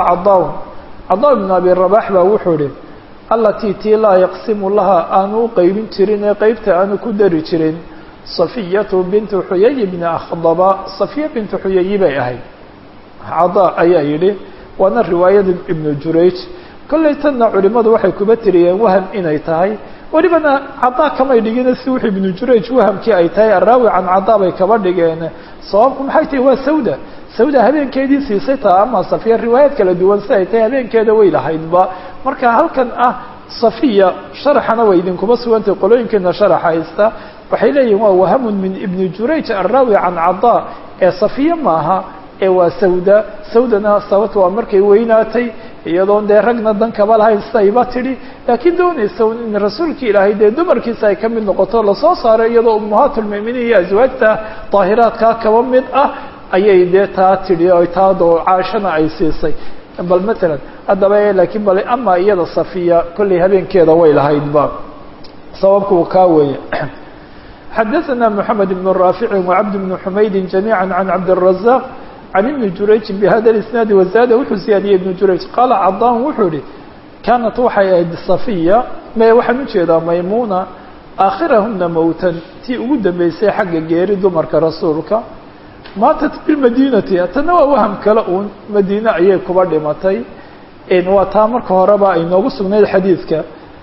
Speaker 1: cadaa ibn abi rabax baa wuxuu yihi allatii tii laa yaqsimu laha aanu u qaybin jirin ee qeybta aanu ku dari jirin safiyatu bintu xuyay bni akhdaba safiya bintu xuyayi bay ahayd cadaa ayaa yidhi waana riwaayada ibnu jurayj kollay tanna culimadu waxay kuba tiriyeen waham inay tahay welibana cadaa kamay dhigina si wixii ibnu jurayj wahamkii ay tahay araawi can cadaa bay kaba dhigeen sababku maxay tahay waa sawda habeenkeedii siisay taa ama safiya riwaayaad kala duwan si ay tahay habeenkeeda way lahaydba marka halkan ah safiya sharaxana way idinkuba sugantay qolooyinkeena sharaxa haysta waxay leeyihin waa wahamun min ibni jurayj araawi can cadaa ee safiya maaha ee waa sawdana sababta waa markay weynaatay iyadoon dee ragna dan kaba lahayn sidayba tidhi laakiin doonaysa in rasuulka ilaahay dee dumarkiisa ay ka mid noqoto lasoo saaro iyadoo ummahaatulmu'miniin iyo aswaajta daahiraadkaa kaba mid ah ayay dee taa tidhi o taadoo caashana ay siisay bal matalan haddaba laakiin bale ama iyada safiya kollay habeenkeeda way lahaydba sababku kaa weeye xadaثna mحamed بن raafici وcabd بن xumayd جamيعا عan cabdالرaزاq can ibni jurayji bhada اisnaadi wazaada wuxuu siyaadiyey ibnu jurayj qaala cadaan wuxuu yihi kaanat waxay ahayd safiya waxaan ujeedaa maymuna aakhirahuna mowtan tii ugu dambeysay xagga geeri dumarka rasuulka maatat bilmadinati tana waa waham kale uun madiine ayay kuba dhimatay waa taa marka horeba ay noogu sugnayd xadiidka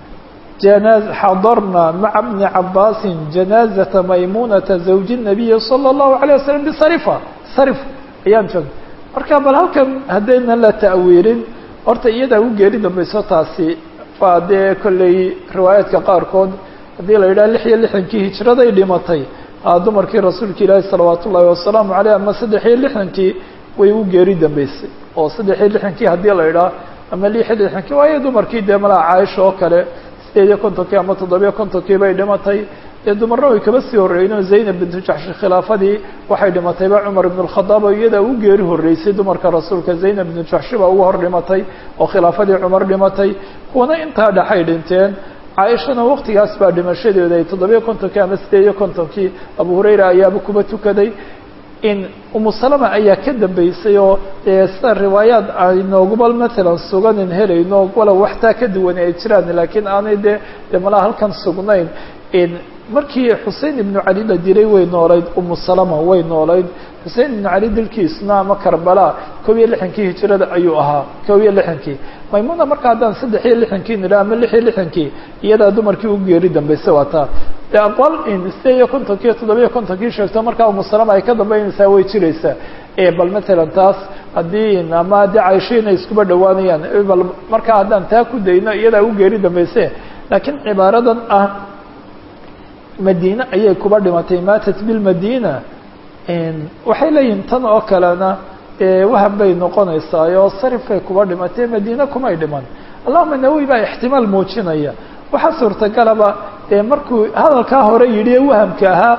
Speaker 1: xadarna maca bni cabaasin janaazata maymunata zawji الnabiyi salى الlahu عalيه wasalam bisarifa sarif ayaan joogay marka bal halkan haddayna la ta'wiilin horta iyadaa u geeri dambayso taasi waa dee kollay riwaayaadka qaarkood haddii la yidhaha 66kii hijraday dhimatay dumarkii rasuulka ilaahi salawaat ullaahi wasalaamu caleyh ama 63kii way u geeri dambeysay oo 63kii haddii la yidhaha ama 66kii waayo dumarkii dee malaha caaisha oo kale 58kii ama 57kii bay dhimatay dee dumarna way kaba sii horreeyeen zaynab bintu jaxshi khilaafadii waxay dhimatayba cumar ibn اlkhadaab oo iyada ugu geeri horreysay dumarka rasuulka zaynab bintu jaxshi baa ugu hor dhimatay oo khilaafadii cumar dhimatay kuwana intaa dhexay dhinteen caaishana waqtigaas baa dhimashadeeda ay 57kii ama 58kii abu hurayra ayaaba kuba tukaday in umu salama ayaa ka dambeysay oo sida riwaayaad ay nooguba matalan suganin helayno walow waxtaa ka duwan ay jiraan laakiin aanay dee malaha halkan sugnayn markii xusein ibnu cali la dilay way noolayd umu salama way noolayd xusein ibnu cali dilkiisna ama karbala 61kii hijrada ayuu ahaa 61kii maymuna marka haddaan 63kii nidha ama 66kii iyadaa dumarkii u geeri dambaysa waataa de aqwal in 57kii sheegto markaa umu salama ay ka dambeynaysaa way jiraysaa bal matalan taas haddii ama de caysho inay iskuba dhawaanayaan bal markaa haddaan taa ku dayno iyadaa u geeri dambayse laakiin cibaaradan ah madiine ayay kuba dhimatay maatat bilmadina waxay leeyihin tan oo kalena waham bay noqonaysaa oo sarifay kuba dhimatay madiine kumay dhiman allahuma nawowi baa ixtimaal muujinaya waxaa suurtagalaba markuu hadalkaa hore yidhi wahamka ahaa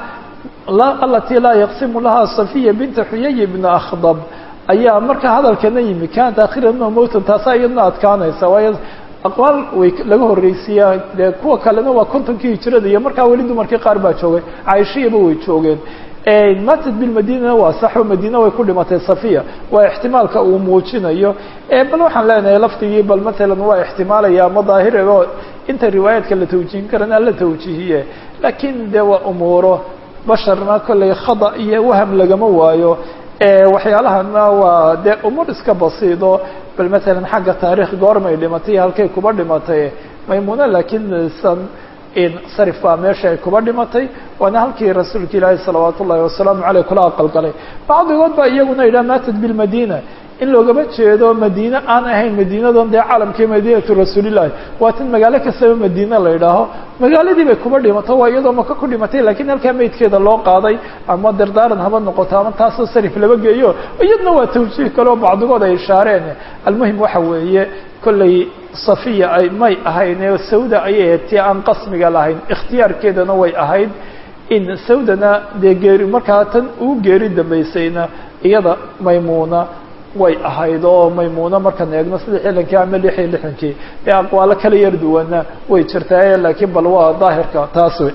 Speaker 1: alatii laa yaqsimu lahaa safiya binta xuyay ibna akhdab ayaa markaa hadalkana yimi kanat akhiran mowtan taasaa iyadna adkaanaysa waayo aqwaal way laga horreysiiyaa dee kuwa kalena waa 50kii hijrada iyo markaa weli dumarkii qaar baa joogay caaishiyaba way joogeen matad bilmadinana waa saxo madiina way ku dhimatay safiya waa ixtimaalka uu muujinayo bal waxaan leenahay lafdigii bal matalan waa ixtimaalaya ama daahire oo inta riwaayaadka la tawjihin karana la tawjihiye laakiin dee waa umuuro basharna kolley khada iyo waham lagama waayo waxyaalahana waa dee umuur iska basiido bal matalan xagga taariikh goormay dhimatay halkay kuba dhimatay maymuna laakiin san sarif baa meesha ay kuba dhimatay waana halkii rasuulka ilaahi salawaat ullahi wasalaamu caleyh kula aqalgalay bacdigood baa iyaguna yidhaha maatat bilmadina in loogama jeedo madiine aan ahayn madiinadan dee caalamkii madiinatu rasuulillahi waa tan magaalo kastaba madiine la yidhaaho magaaladii bay kuba dhimato waa iyadoo maka ku dhimatay lakiin halkaa meydkeeda loo qaaday ama dardaaran haba noqoto ama taasoo sarif laba geeyo iyadna waa tawjiih kale oo bacdigood ay ishaareen almuhim waxa weeye kolley safiya ay may ahayn sawda ayay ahayd tii aan qasmiga lahayn ikhtiyaarkeedana way ahayd in sawdana dee geeri markaa tan uu geeri dambaysayna iyada maymuna way ahayd oo maymuna markaan eegno 66kii ama 66kii aqwaalo kala yar duwana way jirtaa laakiin bal waa daahirka taas wey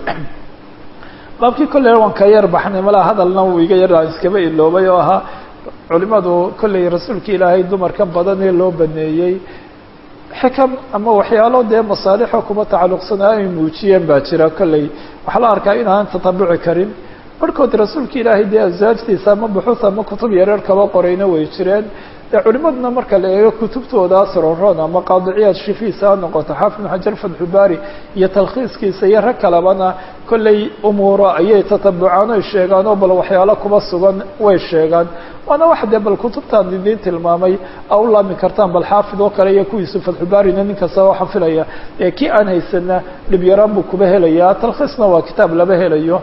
Speaker 1: baabkii kolley waan ka yar baxnay malaa hadalna uu iga yar iskaba iloobay oo ahaa culimadu kolley rasuulka ilaahay dumarka badan ee loo baneeyey xikam ama waxyaalo dee masaalixo kuba tacalluqsanaa ay muujiyeen baa jira kolley waxaa la arkaa inaan tatabuci karin markood rasuulka ilaahay dee asaajtiisa ama buxuuth ama kutub yareer kaba qorayna way jireen dee culimaduna marka la eego kutubtoodaas roron ama qaadiciyaad shifiisa ha noqoto xaafid ibn xajar fatxubaari iyo talkhiiskiisa iyo rag kalebana kolley umuuro ayay tatabucaan oy sheegaan oo bal waxyaalo kuba sugan way sheegaan waana wax dee bal kutubtaan idiin tilmaamay a u laami kartaan bal xaafid oo kale iyo kuwiisu fatxubaarina nin kasta oo xafilaya kii aan haysana dhibyaraan buu kuba helayaa talkhiisna waa kitaab laba helayo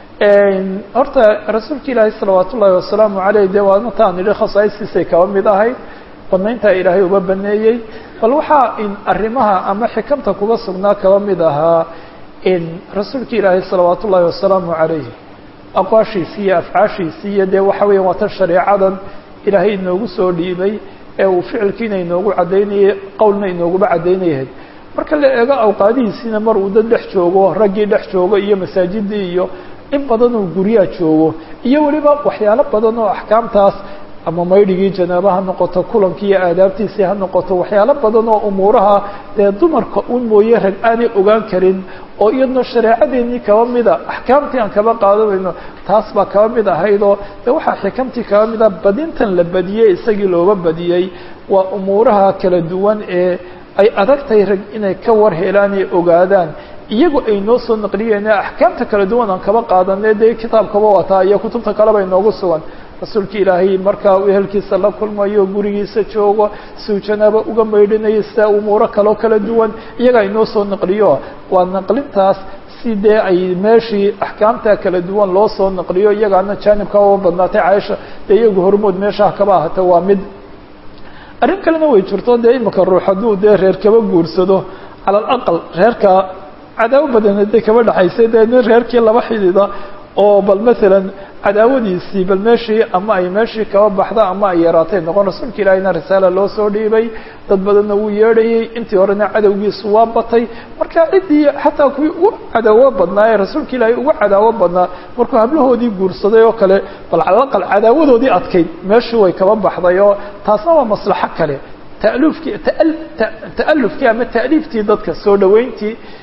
Speaker 1: horta rasuulka ilaahay salawaat ullaahi wasalaamu caleyh dee waa mataan idhi khasaa'istiisay kaba mid ahayd banayntaa ilaahay uba baneeyey bal waxaa in arrimaha ama xikamta kuba sugnaa kaba mid ahaa in rasuulka ilaahay salawaat ullaahi wasalaamu caleyh aqwaashiisii iyo afcaashiisii iyo dee waxa weya waa tan shareecadan ilaahay inoogu soo dhiibay ee uu ficilkiina inoogu caddaynayay qowlna inooguba caddaynayahay marka la eego awqaadihiisiina mar uu dad dhex joogo raggii dhex joogo iyo masaajidii iyo in badan oo guryaha joogo iyo weliba waxyaalo badan oo axkaamtaas ama maydhigii janaaba ha noqoto kulankii iyo aadaabtiisii ha noqoto waxyaalo badan oo umuuraha dee dumarka un mooye rag aanay ogaan karin oo iyadna shareecadeennii kaba mida axkaamtii aan kaba qaadanayno taas baa kaba mid ahaydoo dee waxaa xikamtii kaba mida badintan la badiyey isagii looga badiyey waa umuuraha kala duwan ee ay adagtahay rag inay ka war helaan ee ogaadaan iyagu ay noo soo naqliyeen axkaamta kala duwan aan kaba qaadanay dee kitaabkaba wataa iyo kutubta kaleba inoogu sugan rasuulka ilaahay markaa uu ehelkiisa la kulmayo gurigiisa joogo siuu janaaba uga maydhinayo sida umuuro kaloo kala duwan iyaga ay noo soo naqliyo waa naqlintaas si dee ay meeshii axkaamta kala duwan loo soo naqliyo iyagaana jaanibka uga badnaatay caaisha dee iyagu hormood meeshaha kaba ahata waa mid arrin kalena way jirto dee imika ruux hadduu dee reer kaba guursado cala alaqal reerka cadaawo badan hadday kaba dhaxaysay dee nin reerkii laba xidida oo bal maalan cadaawadiisii bal meeshii ama ay meeshii kaba baxda ama ay yaraatay noqon rasuulka ilaahayna risaala loo soo dhiibay dad badanna wuu yeedhayey intii horena cadowgiisu waa batay marka ciddii xataa kuwii ugu cadaawo badnaa ee rasuulka ilaahay ugu cadaawo badnaa markuu hablahoodii guursaday oo kale bal calaqal cadaawadoodii adkayd meeshii way kaba baxday oo taasna waa maslaxo kale ta'alufkii ama ta'liiftii dadka soo dhaweyntii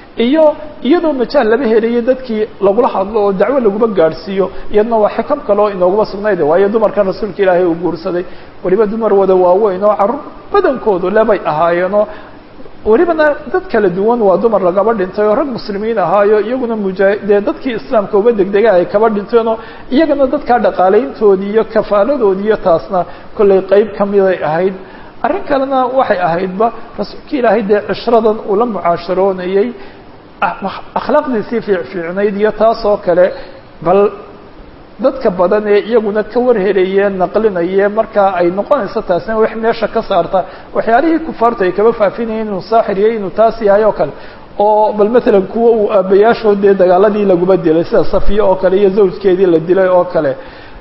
Speaker 1: iyo iyadoo majaal laba helayo dadkii lagula hadlo oo dacwo laguma gaadhsiiyo iyadna waa xikam kale oo inooguma sugnayd waayo dumarkan rasuulka ilaahay uu guursaday weliba dumar wada waaweyn oo carruur badankoodu lebay ahaayeenoo welibana dad kala duwan waa dumar lagaba dhintay oo rag muslimiin ahaayo iyaguna dee dadkii islaamka uba degdega ay kaba dhinteenoo iyagana dadkaa dhaqaalayntoodii iyo kafaaladoodii iyo taasna kollay qeyb kamiday ahayd arrin kalena waxay ahaydba rasuulka ilaahay dee cishradan uu la mucaasharoonayey akhlaaqdiisii fiicnayd iyo taas oo kale bal dadka badan ee iyaguna ka warherayeen naqlinayee markaa ay noqonayso taasina wax meesha ka saarta waxyaalihii kufaartu ay kaba faafinayeen inuu saaxir iyo inuu taas yahay oo kale oo bal matalan kuwa uu aabayaashood dee dagaaladii laguma dilay sida safiya oo kale iyo zawjkeedii la dilay oo kale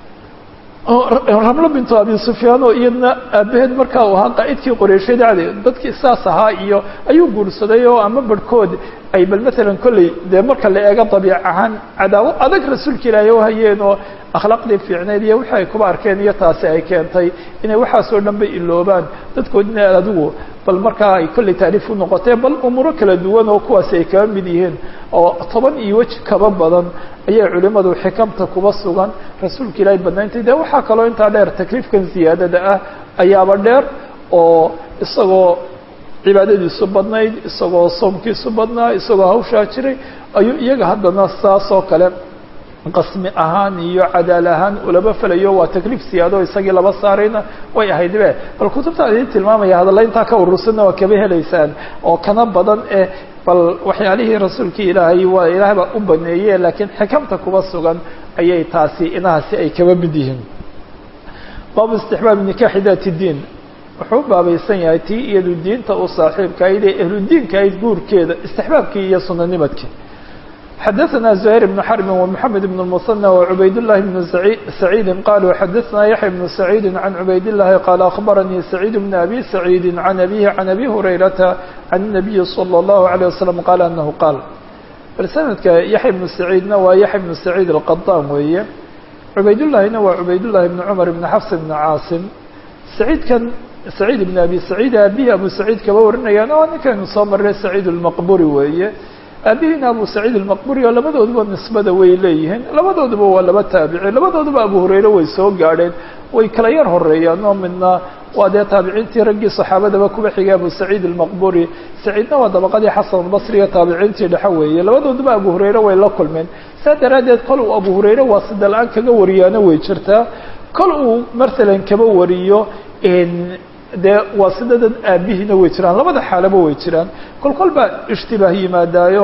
Speaker 1: ramlo bintu abi sufyaan oo iyadna aabaheed markaa uu ahaa qaa'idkii qoreysheed dadkii saas ahaa iyo ayuu guursaday oo ama barhkood ay bal matalan kolley dee marka la eego dabiic ahaan cadaawo adag rasuulka ilaahay u hayeen oo akhlaaqdii fiicneyd iyo wixii ay kuba arkeen iyo taasi ay keentay inay waxaasoo dhan bay iloobaan dadkoodina adigu bal markaa ay kolley taariif u noqotee bal umuuro kala duwan oo kuwaasi ay kaba mid yihiin oo 10 iyo weji kaba badan ayay culimadu xikamta kuba sugan rasuulka ilaahay badnaantay dee waxaa kaloo intaa dheer takliifkan ziyaadada ah ayaaba dheer oo isagoo cibaadadiisu badnayd isagoo soomkiisu badnaa isagoo hawshaa jiray ayuu iyaga haddana saas oo kale qasmi ahaan iyo cadaal ahaan ulaba falayo waa takliif siyaado isagii laba saarayna way ahayd be bal kutubta idin tilmaamaya hadalla intaa ka urursanna waa kaba helaysaan oo kana badan bal waxyaalihii rasuulka ilaahay waa ilaahay baa u baneeye laakiin xikamta kuba sugan ayay taasi inahaasi ay kaba mid yihiin baabu istixbaab nikaaxi daati diin wuxuu baabaysan yahay tii iyadu diinta u saaxiibka ahayd ee ahludiinka ahayd guurkeeda istixbaabkii iyo sunanimadkii xadaثna زهير بن حرب ومحمد بن المثنى وعبيد الله بن سعيد قالوا xadaثna يحيى بن سعيد عن عبيد الله قال أخبرني سعيد بن أبي سعيد عن أبيه عن أبي هريرة عن النبي صلى الله عليه وسلم قال أنه قال سندka يحيى بن سعيدna waa يحيى بن سعيد القطان weeye عبayd اللahina waa عبayd اللahi بن عمر بن حفص بن cاaصم سعيidkan سعيد بن أبي سعيد aabيه أبو سعيد kaba warinayaan oo ninkaynu soo maray سعيد المqبري weeye aabihiina abu saciid almaqburi oo labadooduba nisbada way leeyihiin labadooduba waa laba taabici labadooduba abu hurayre way soo gaadheen way kala yar horeeyaan oo midna waa dee taabiciintii raggii saxaabadaba kuba xigay abu saciid almaqburi saciidna waa dabaqadii xasan albasriga taabiciintii dhexe weeye labadooduba abu hurayre way la kulmeen saa daraaddeed kol uu abu hurayre waasida la-aan kaga wariyaana way jirtaa kol uu masalan kaba wariyo dee waasidadad aabihiina way jiraan labada xaalaba way jiraan kol kol baa ishtibaah yimaadaayo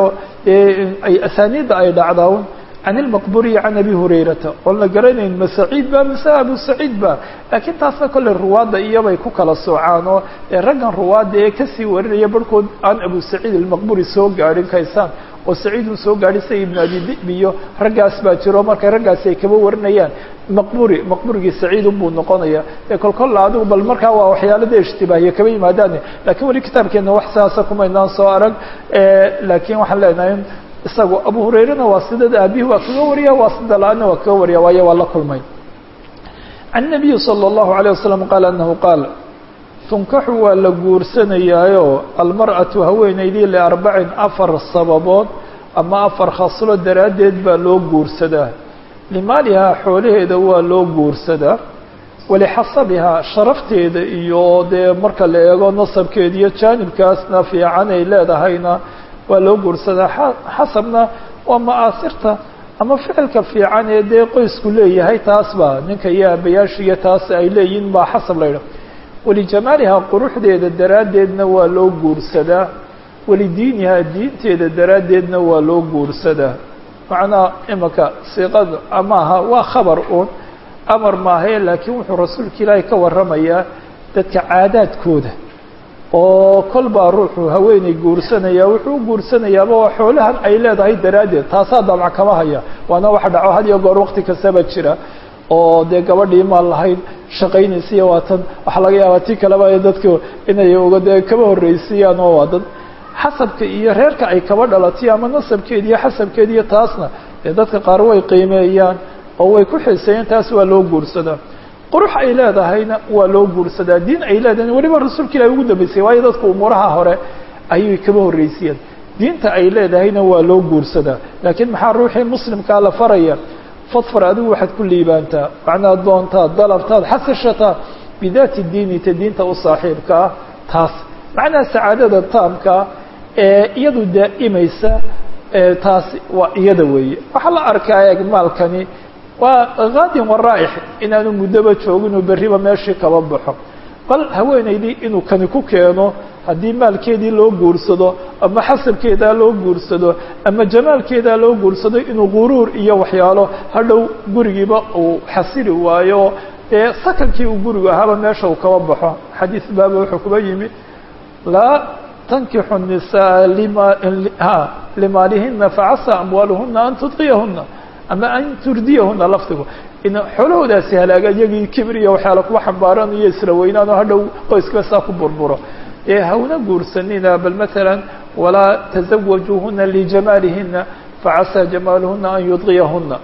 Speaker 1: ay asaaniidda ay dhacdaan can ilmaqburi can abi hurayrata oon la garanayn ma saciid ba mise abu saciid ba laakiin taasna kolley ruwaadda iyobay ku kala soocaan oo raggan ruwaadda ee kasii warinaya barhkood aan abu saciid almaqburi soo gaadhin kaysaan oo saciidun soo gaadhay say ibnu abi di'b iyo raggaas baa jiro marka raggaasi ay kaba warinayaan maqburigii saciidun buu noqonaya kolkolla adigu bal markaa waa waxyaalada ishtibaahiya kaba yimaadaan lakiin weli kitaabkeena wax saasa kumaynaan soo arag laakiin waxaan leenahay isagu abu hurayrena waa sidada aabihi waa kaga wariya waa sida la-aana waa kaga wariya waayo waa la kulmay can nabiyi salى الlahu عalيه wasalam qaal anahu qaal tunkaxu waa la guursanayaayo almarأaةu haweenaydii liarbacin 4 sababood ama 4 khaslo daraaddeed baa loo guursadaa limaalihaa xoolaheeda waa loo guursadaa walixasabihaa sharafteeda iyo dee marka la eego nasabkeeda iyo jaanibkaasna fiican ay leedahayna waa loo guursadaa xasabna waa ma'aasirta ama ficilka fiican ee dee qoysku leeyahay taas baa ninka iyo aabayaashiiyo taas ay leeyihin baa xasab la ydhaha walijamaalihaa quruxdeeda daraaddeedna waa loo guursadaa walidiinihaa diinteeda daraaddeedna waa loo guursadaa macnaa imaka siiqada maaha waa khabar uun amar maahae laakiin wuxuu rasuulka ilaahay ka warramayaa dadka caadaadkooda oo kol baa ruuxu haweeney guursanaya wuxuu u guursanayaaba waa xoolahan ay leedahay daraaddeed taasaa dabca kama haya waana waxa dhaco had iyo goor waqti kastaba jira oo dee gabadhii maan lahayd shaqaynaysiiya waatan waxaa laga yaabaa tii kaleba dadku inay uga dee kaba horreysiiyaan oo waa dad xasabka iyo reerka ay kaba dhalatay ama nasabkeeda iyo xasabkeeda iyo taasna dee dadka qaar way qiimeeyaan oo way ku xiiseeyeen taas waa loo guursadaa qurux ay leedahayna waa loo guursadaa diin ay leedahayna weliba rasuulka ilahi ugu dambeysay waayo dadku umuuraha hore ayay kaba horreysiyeen diinta ay leedahayna waa loo guursadaa laakiin maxaa ruuxii muslimkaa la faraya fadfar adigu waxaad ku liibaantaa macnaa doontaad dalabtaad xasashataa bidaati diini ta diinta u saaxiibkaa taas macnaha sacaadada taamka ee iyadu daa'imaysa taas waa iyada weeye waxaa la arkaa eeg maalkani waa qaadin waraa'ix inaanu muddoba joogin oo berriba meeshii kaba baxo bal haweenaydii inuu kani ku keeno haddii maalkeedii loo guursado ama xasabkeedaa loo guursado ama jamaalkeedaa loo guursado inuu quruur iyo waxyaalo hadhow gurigiiba uu xasili waayo dee sakankii uu gurigu ahaaba meesha uu kaba baxo xadiis baaba wuxuu kuba yimi laa tankixu الnisaa limaalihina facasaa amwaaluhuna an tudqiyahuna ama an turdiyahuna lafdigu in xoolahoodaasi halaaga iyagii kibir iyo waxyaala kuwa xambaaranayo isla weynaan oo hadhow qoyskaba saa ku burburo ee hawna guursanina bal maala walaa taزawajuuhuna lijamaalihina facasaa jamaaluhuna an yudqiyahuna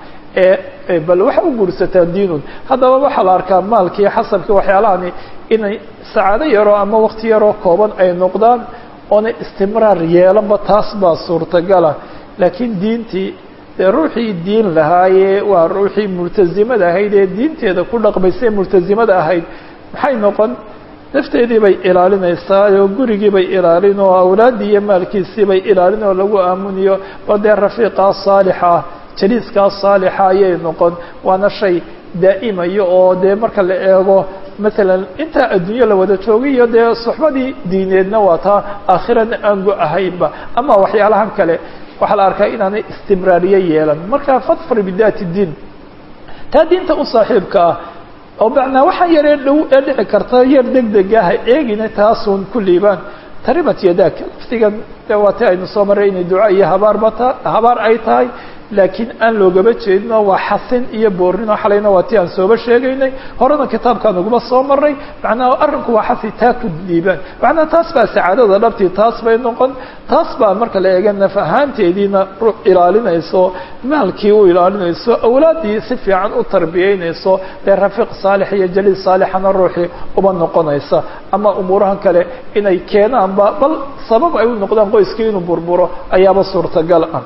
Speaker 1: bal waxa u guursataa diinun haddaba waxaa la arkaa maalkii xasabkii waxyaalahani inay sacaado yaroo ama wakti yaroo kooban ay noqdaan oona istimraar yeelanba taas baa suurtagala laakiin diintii dee ruuxii diin lahaayee waa ruuxii multazimada ahayd ee diinteeda ku dhaqmaysay multazimada ahayd maxay noqon nafteedii bay ilaalinaysaa oo gurigii bay ilaalin oo awlaaddii iyo maalkiisii bay ilaalin oo lagu aamuniyo oo dee rafiiqaa saalixa jaliiskaa saalixa ayay noqon waana shay daa'imayo oo dee marka la eego maalan intaa adduunyo la wada joogiyo dee suxbadii diineedna waa taa aakhirana aan go ahaynba ama waxyaalahan kale waxaa la arkaa inaanay istimraariye yeelan marka fadfar bidaati diin taa diinta u saaxiibka ah oo macnaa waxaa yaree dhow ee dhici karta yar degdeg ah eegina taasuun ku liibaan taribat yadaaka laftigan dee waa ti aynu soo marray inay duca iyo habaar ay tahay laakiin aan loogaba jeedin oo waa xasin iyo boornin oo xalayna waa ti aan sooba sheegaynay horena kitaabkaan uguma soo maray macnaha arrinku waa xasi taa ku dhiibaan macnaha taas baa sacaadada dhabtii taas bay noqon taas baa marka la eega naf ahaanteediina ruux ilaalinayso maalkii u ilaalinayso awlaaddii si fiican u tarbiyeynayso dee rafiiq saalix iyo jaliil saalixana ruuxii uba noqonaysa ama umuurahan kale inay keenaanba bal sabab ay u noqdaan qoyskii inuu burburo ayaaba suurtagal ah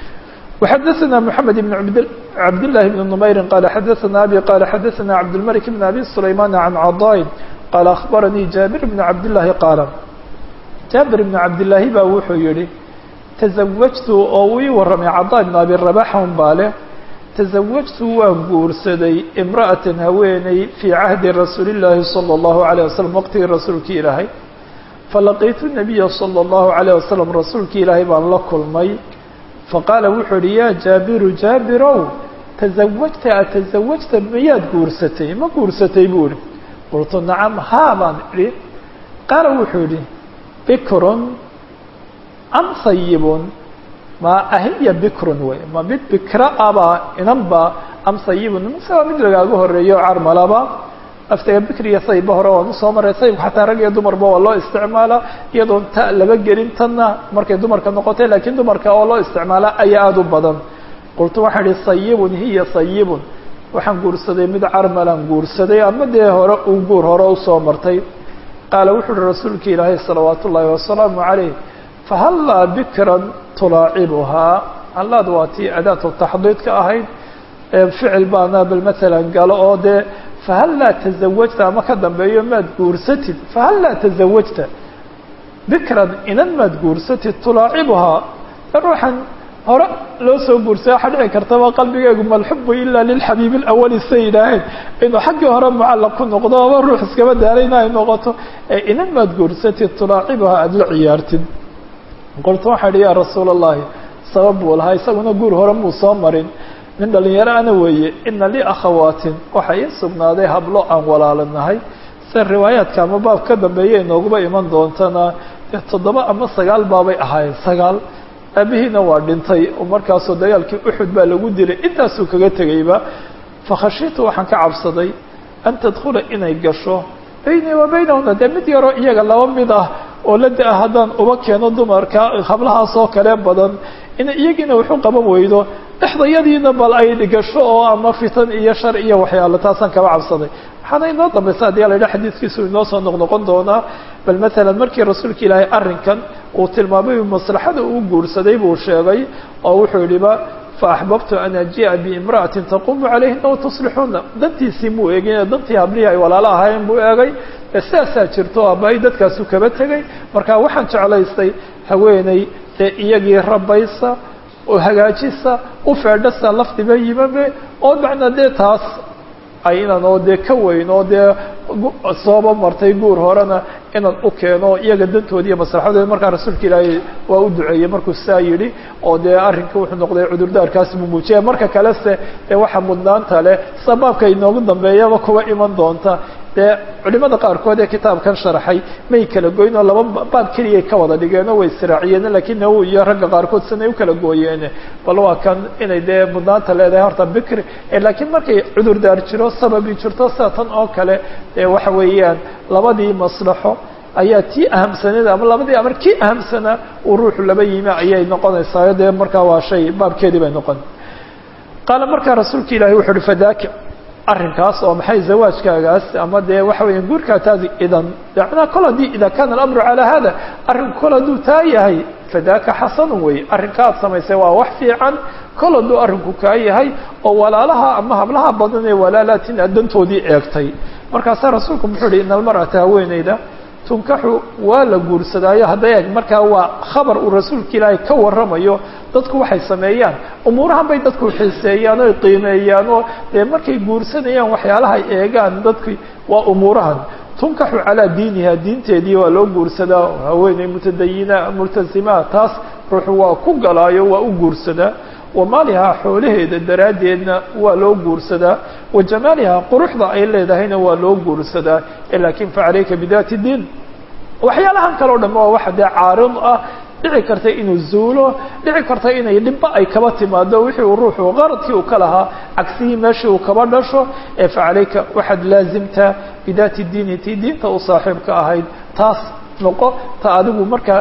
Speaker 1: وxdثna محمد بن عبد الله بن نمير قال xdثna أbي قال xdثna عبدالملك بن أbي سليمان عن عضاء قال أخبرني جابر بن عبد الله قال جابر بن عبد اللahi ba wuxuu yihi تزawجtu oo ii waramay cضاء بن أbي رباح baale تزawجtu waan guursaday امرأة haweeney في cهdi رasuuل اللahi صلى الله عليه وسلم wqtigii rasuulki ilaahay فalaqitu النبي صلى الله عليه وسلم rasuulki ilaahay baan la kulmay faqaala wuxuu uhi yaa jaabiru jaabirow atazawajta miyaad guursatay ma guursatay buu ihi qultu nacam haa baan idhi qaala wuxuu idhi bikrun am sayibun ma ahiya bikrun wey ma mid bikra abaa inanba am sayibun mise waa mid lagaaga horeeyo carmalaba aftaga bikri iyo sayba hore waan usoo maray sayibka xataa rag iyo dumarba waa loo isticmaalaa iyadoon ta laba gelin tanna markay dumarka noqotay laakiin dumarka oo loo isticmaalaa ayaa aada u badan qultu waxaan idhi sayibun hiya sayibun waxaan guursaday mid carmalan guursaday ama dee hore uu guur hore usoo martay qaala wuxuu uhi rasuulka ilaahay salawaat ullaahi wasalaamu calayh fahallaa bikran tulaacibuhaa hallaad waa tii adaatu taxdiidka ahayd ficil baana bal maalan galo oo dee fahallaa tazawajta ama ka dambeeyo maad guursatid fahallaa tazawajta bikran inan maad guursatid tulaacibuhaa ruuxan hore loo soo guursay waxaa dhici kartaba qalbigeegu malxubu ilaa lilxabiibi alawali say yidhaaheen inuu xaggii hore mucallaq ku noqdo ama ruux iskaba daarayna ay noqoto inan maad guursatid tulaacibuhaa aada la ciyaartid qoltu waxaa idhi yaa rasuula allahi sabab buu lahaa isaguna guur hore muu soo marin nin dhalinyaro ana weeye ina lii akhawaatin waxaa ii sugnaaday hablo aan walaalanahay sida riwaayaadka ama baab ka dambeeya inooguba iman doontana 7 ama 9 baabay ahaayeen 9 aabihiina waa dhintay oo markaasoo dagaalkii uxud baa lagu dilay intaasuu kaga tegayba fakhashiitu waxaan ka cabsaday an tadkhula inay gasho baynii wa baynahuna dee mid yaroo iyaga laba mid ah oo la da-a haddaan uba keeno dumarka hablahaas oo kale badan inay iyagiina waxu qaban weydo dhexdayadiina bal ay gasho oo ama fitan iyo shar iyo waxyaalo taasaan kaba cabsaday waxaana inoo dambaysa haddii la yidhaha xadiidkiisu inoo soo noqnoqon doonaa bal maalan markii rasuulka ilaahay arrinkan uu tilmaamay maslaxada uu guursaday buu sheegay oo wuxuu yidhiba فأحببت أن أجيء بامرأة تقوم عليهن وتصلحون dantiisii muu eegin dantii hablihii ay walaalo ahaayeen buu eegay saasaa jirto aabbahay dadkaasu kaba tegay marka waxaan jeclaystay haweeney ee iyagii rabaysa oo hagaajisa u feedhasa lafdiba yimame oo macna dee taas ay inaan oo dee ka weyn oo dee sooba martay guur horena inaan u keeno iyaga dantoodi iyo maslaxadooda markaa rasuulka ilaahay waa u duceeyey markuu saa yidhi oo dee arrinka wuxuu noqday cudurdaarkaasi buu muujiyay marka kalese dee waxa mudnaanta leh sabaabka inoogu dambeeyaba kuwa iman doonta dee culimada qaarkood ee kitaabkan sharaxay may kala goyn oo laba baab keliyay ka wada dhigeenoo way israaciyeen laakiin nawowi iyo ragga qaarkood sanay u kala gooyeen bal waa kan inay dee mudnaanta leedahay horta bikri laakiin markay cudurdaar jiro sababi jirto sida tan oo kale waxa weeyaan labadii maslaxo ayaa tii ahamsaneed ama labadii amar kii ahamsanaa uu ruuxu laba yimi ayay noqonaysaa dee markaa waa shay baabkeedii bay noqon qaala markaa rasuulka ilaahay wuxuu uhi fadaaka arrinkaas oo maxay zawaajkaagaas ama dee waxa weya guurkaa taasi idan macnaa kol haddii ida kana alamru calaa hada arrinku kol hadduu taa yahay fadaaka xasanun wey arrinka aad samaysay waa wax fiican kol hadduu arrinku kaa yahay oo walaalaha ama hablaha badan ee walaalaatin aad dantoodii eegtay markaasaa rasuulku muxuu uhi ina almar'ata haweeneyda tunkaxu waa la guursadaayo hadday eg markaa waa khabar uu rasuulka ilaahay ka warramayo dadku waxay sameeyaan umuurahan bay dadku xiiseeyaan oo qiimeeyaan oo dee markay guursanayaan waxyaalahay eegaan dadki waa umuurahan tunkaxu calaa diiniha diinteedii waa loo guursadaa haweeney mutadayina multasimaa taas ruuxu waa ku galaayo waa u guursadaa wamaalihaa xoolaheeda daraaddeedna waa loo guursadaa wa jamaalihaa quruxda ay leedahayna waa loo guursadaa laakiin facalayka bidaati diin waxyaalahan kale o dham waa waxa dee caarid ah dhici karta inuu zuulo dhici karta inay dhibba ay kaba timaado wixii uu ruuxu qaradkii uu ka lahaa cagsigii meeshii uu kaba dhasho facalayka waxaad laazimtaa bidaati diini tii diinta u saaxiibka ahayd taas noqo ta adigu markaa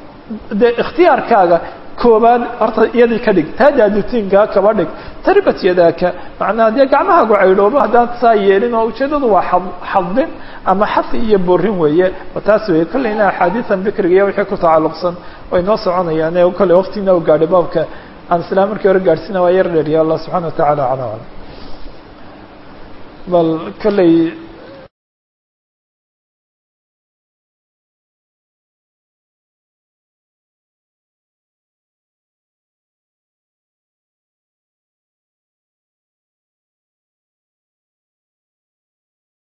Speaker 1: dee ikhtiyaarkaaga koobaad horta iyadii ka dhig taa daadutiinkaa kaba dhig taribat yadaaka macnaha dee gacmahaagu caydhoobo haddaan saa yeelin oo ujeeddadu waa xadin ama xasi iyo borin weeye taas weeye kolleyna axaadiisan bikriga iyo wixii ku tacalluqsan way noo soconayaan kolley waqtina u gaadhay baabka aan islaam markii hore gaadhsiina waa yar dheeriya allah subxana wa tacaala calaa aclam bal kolley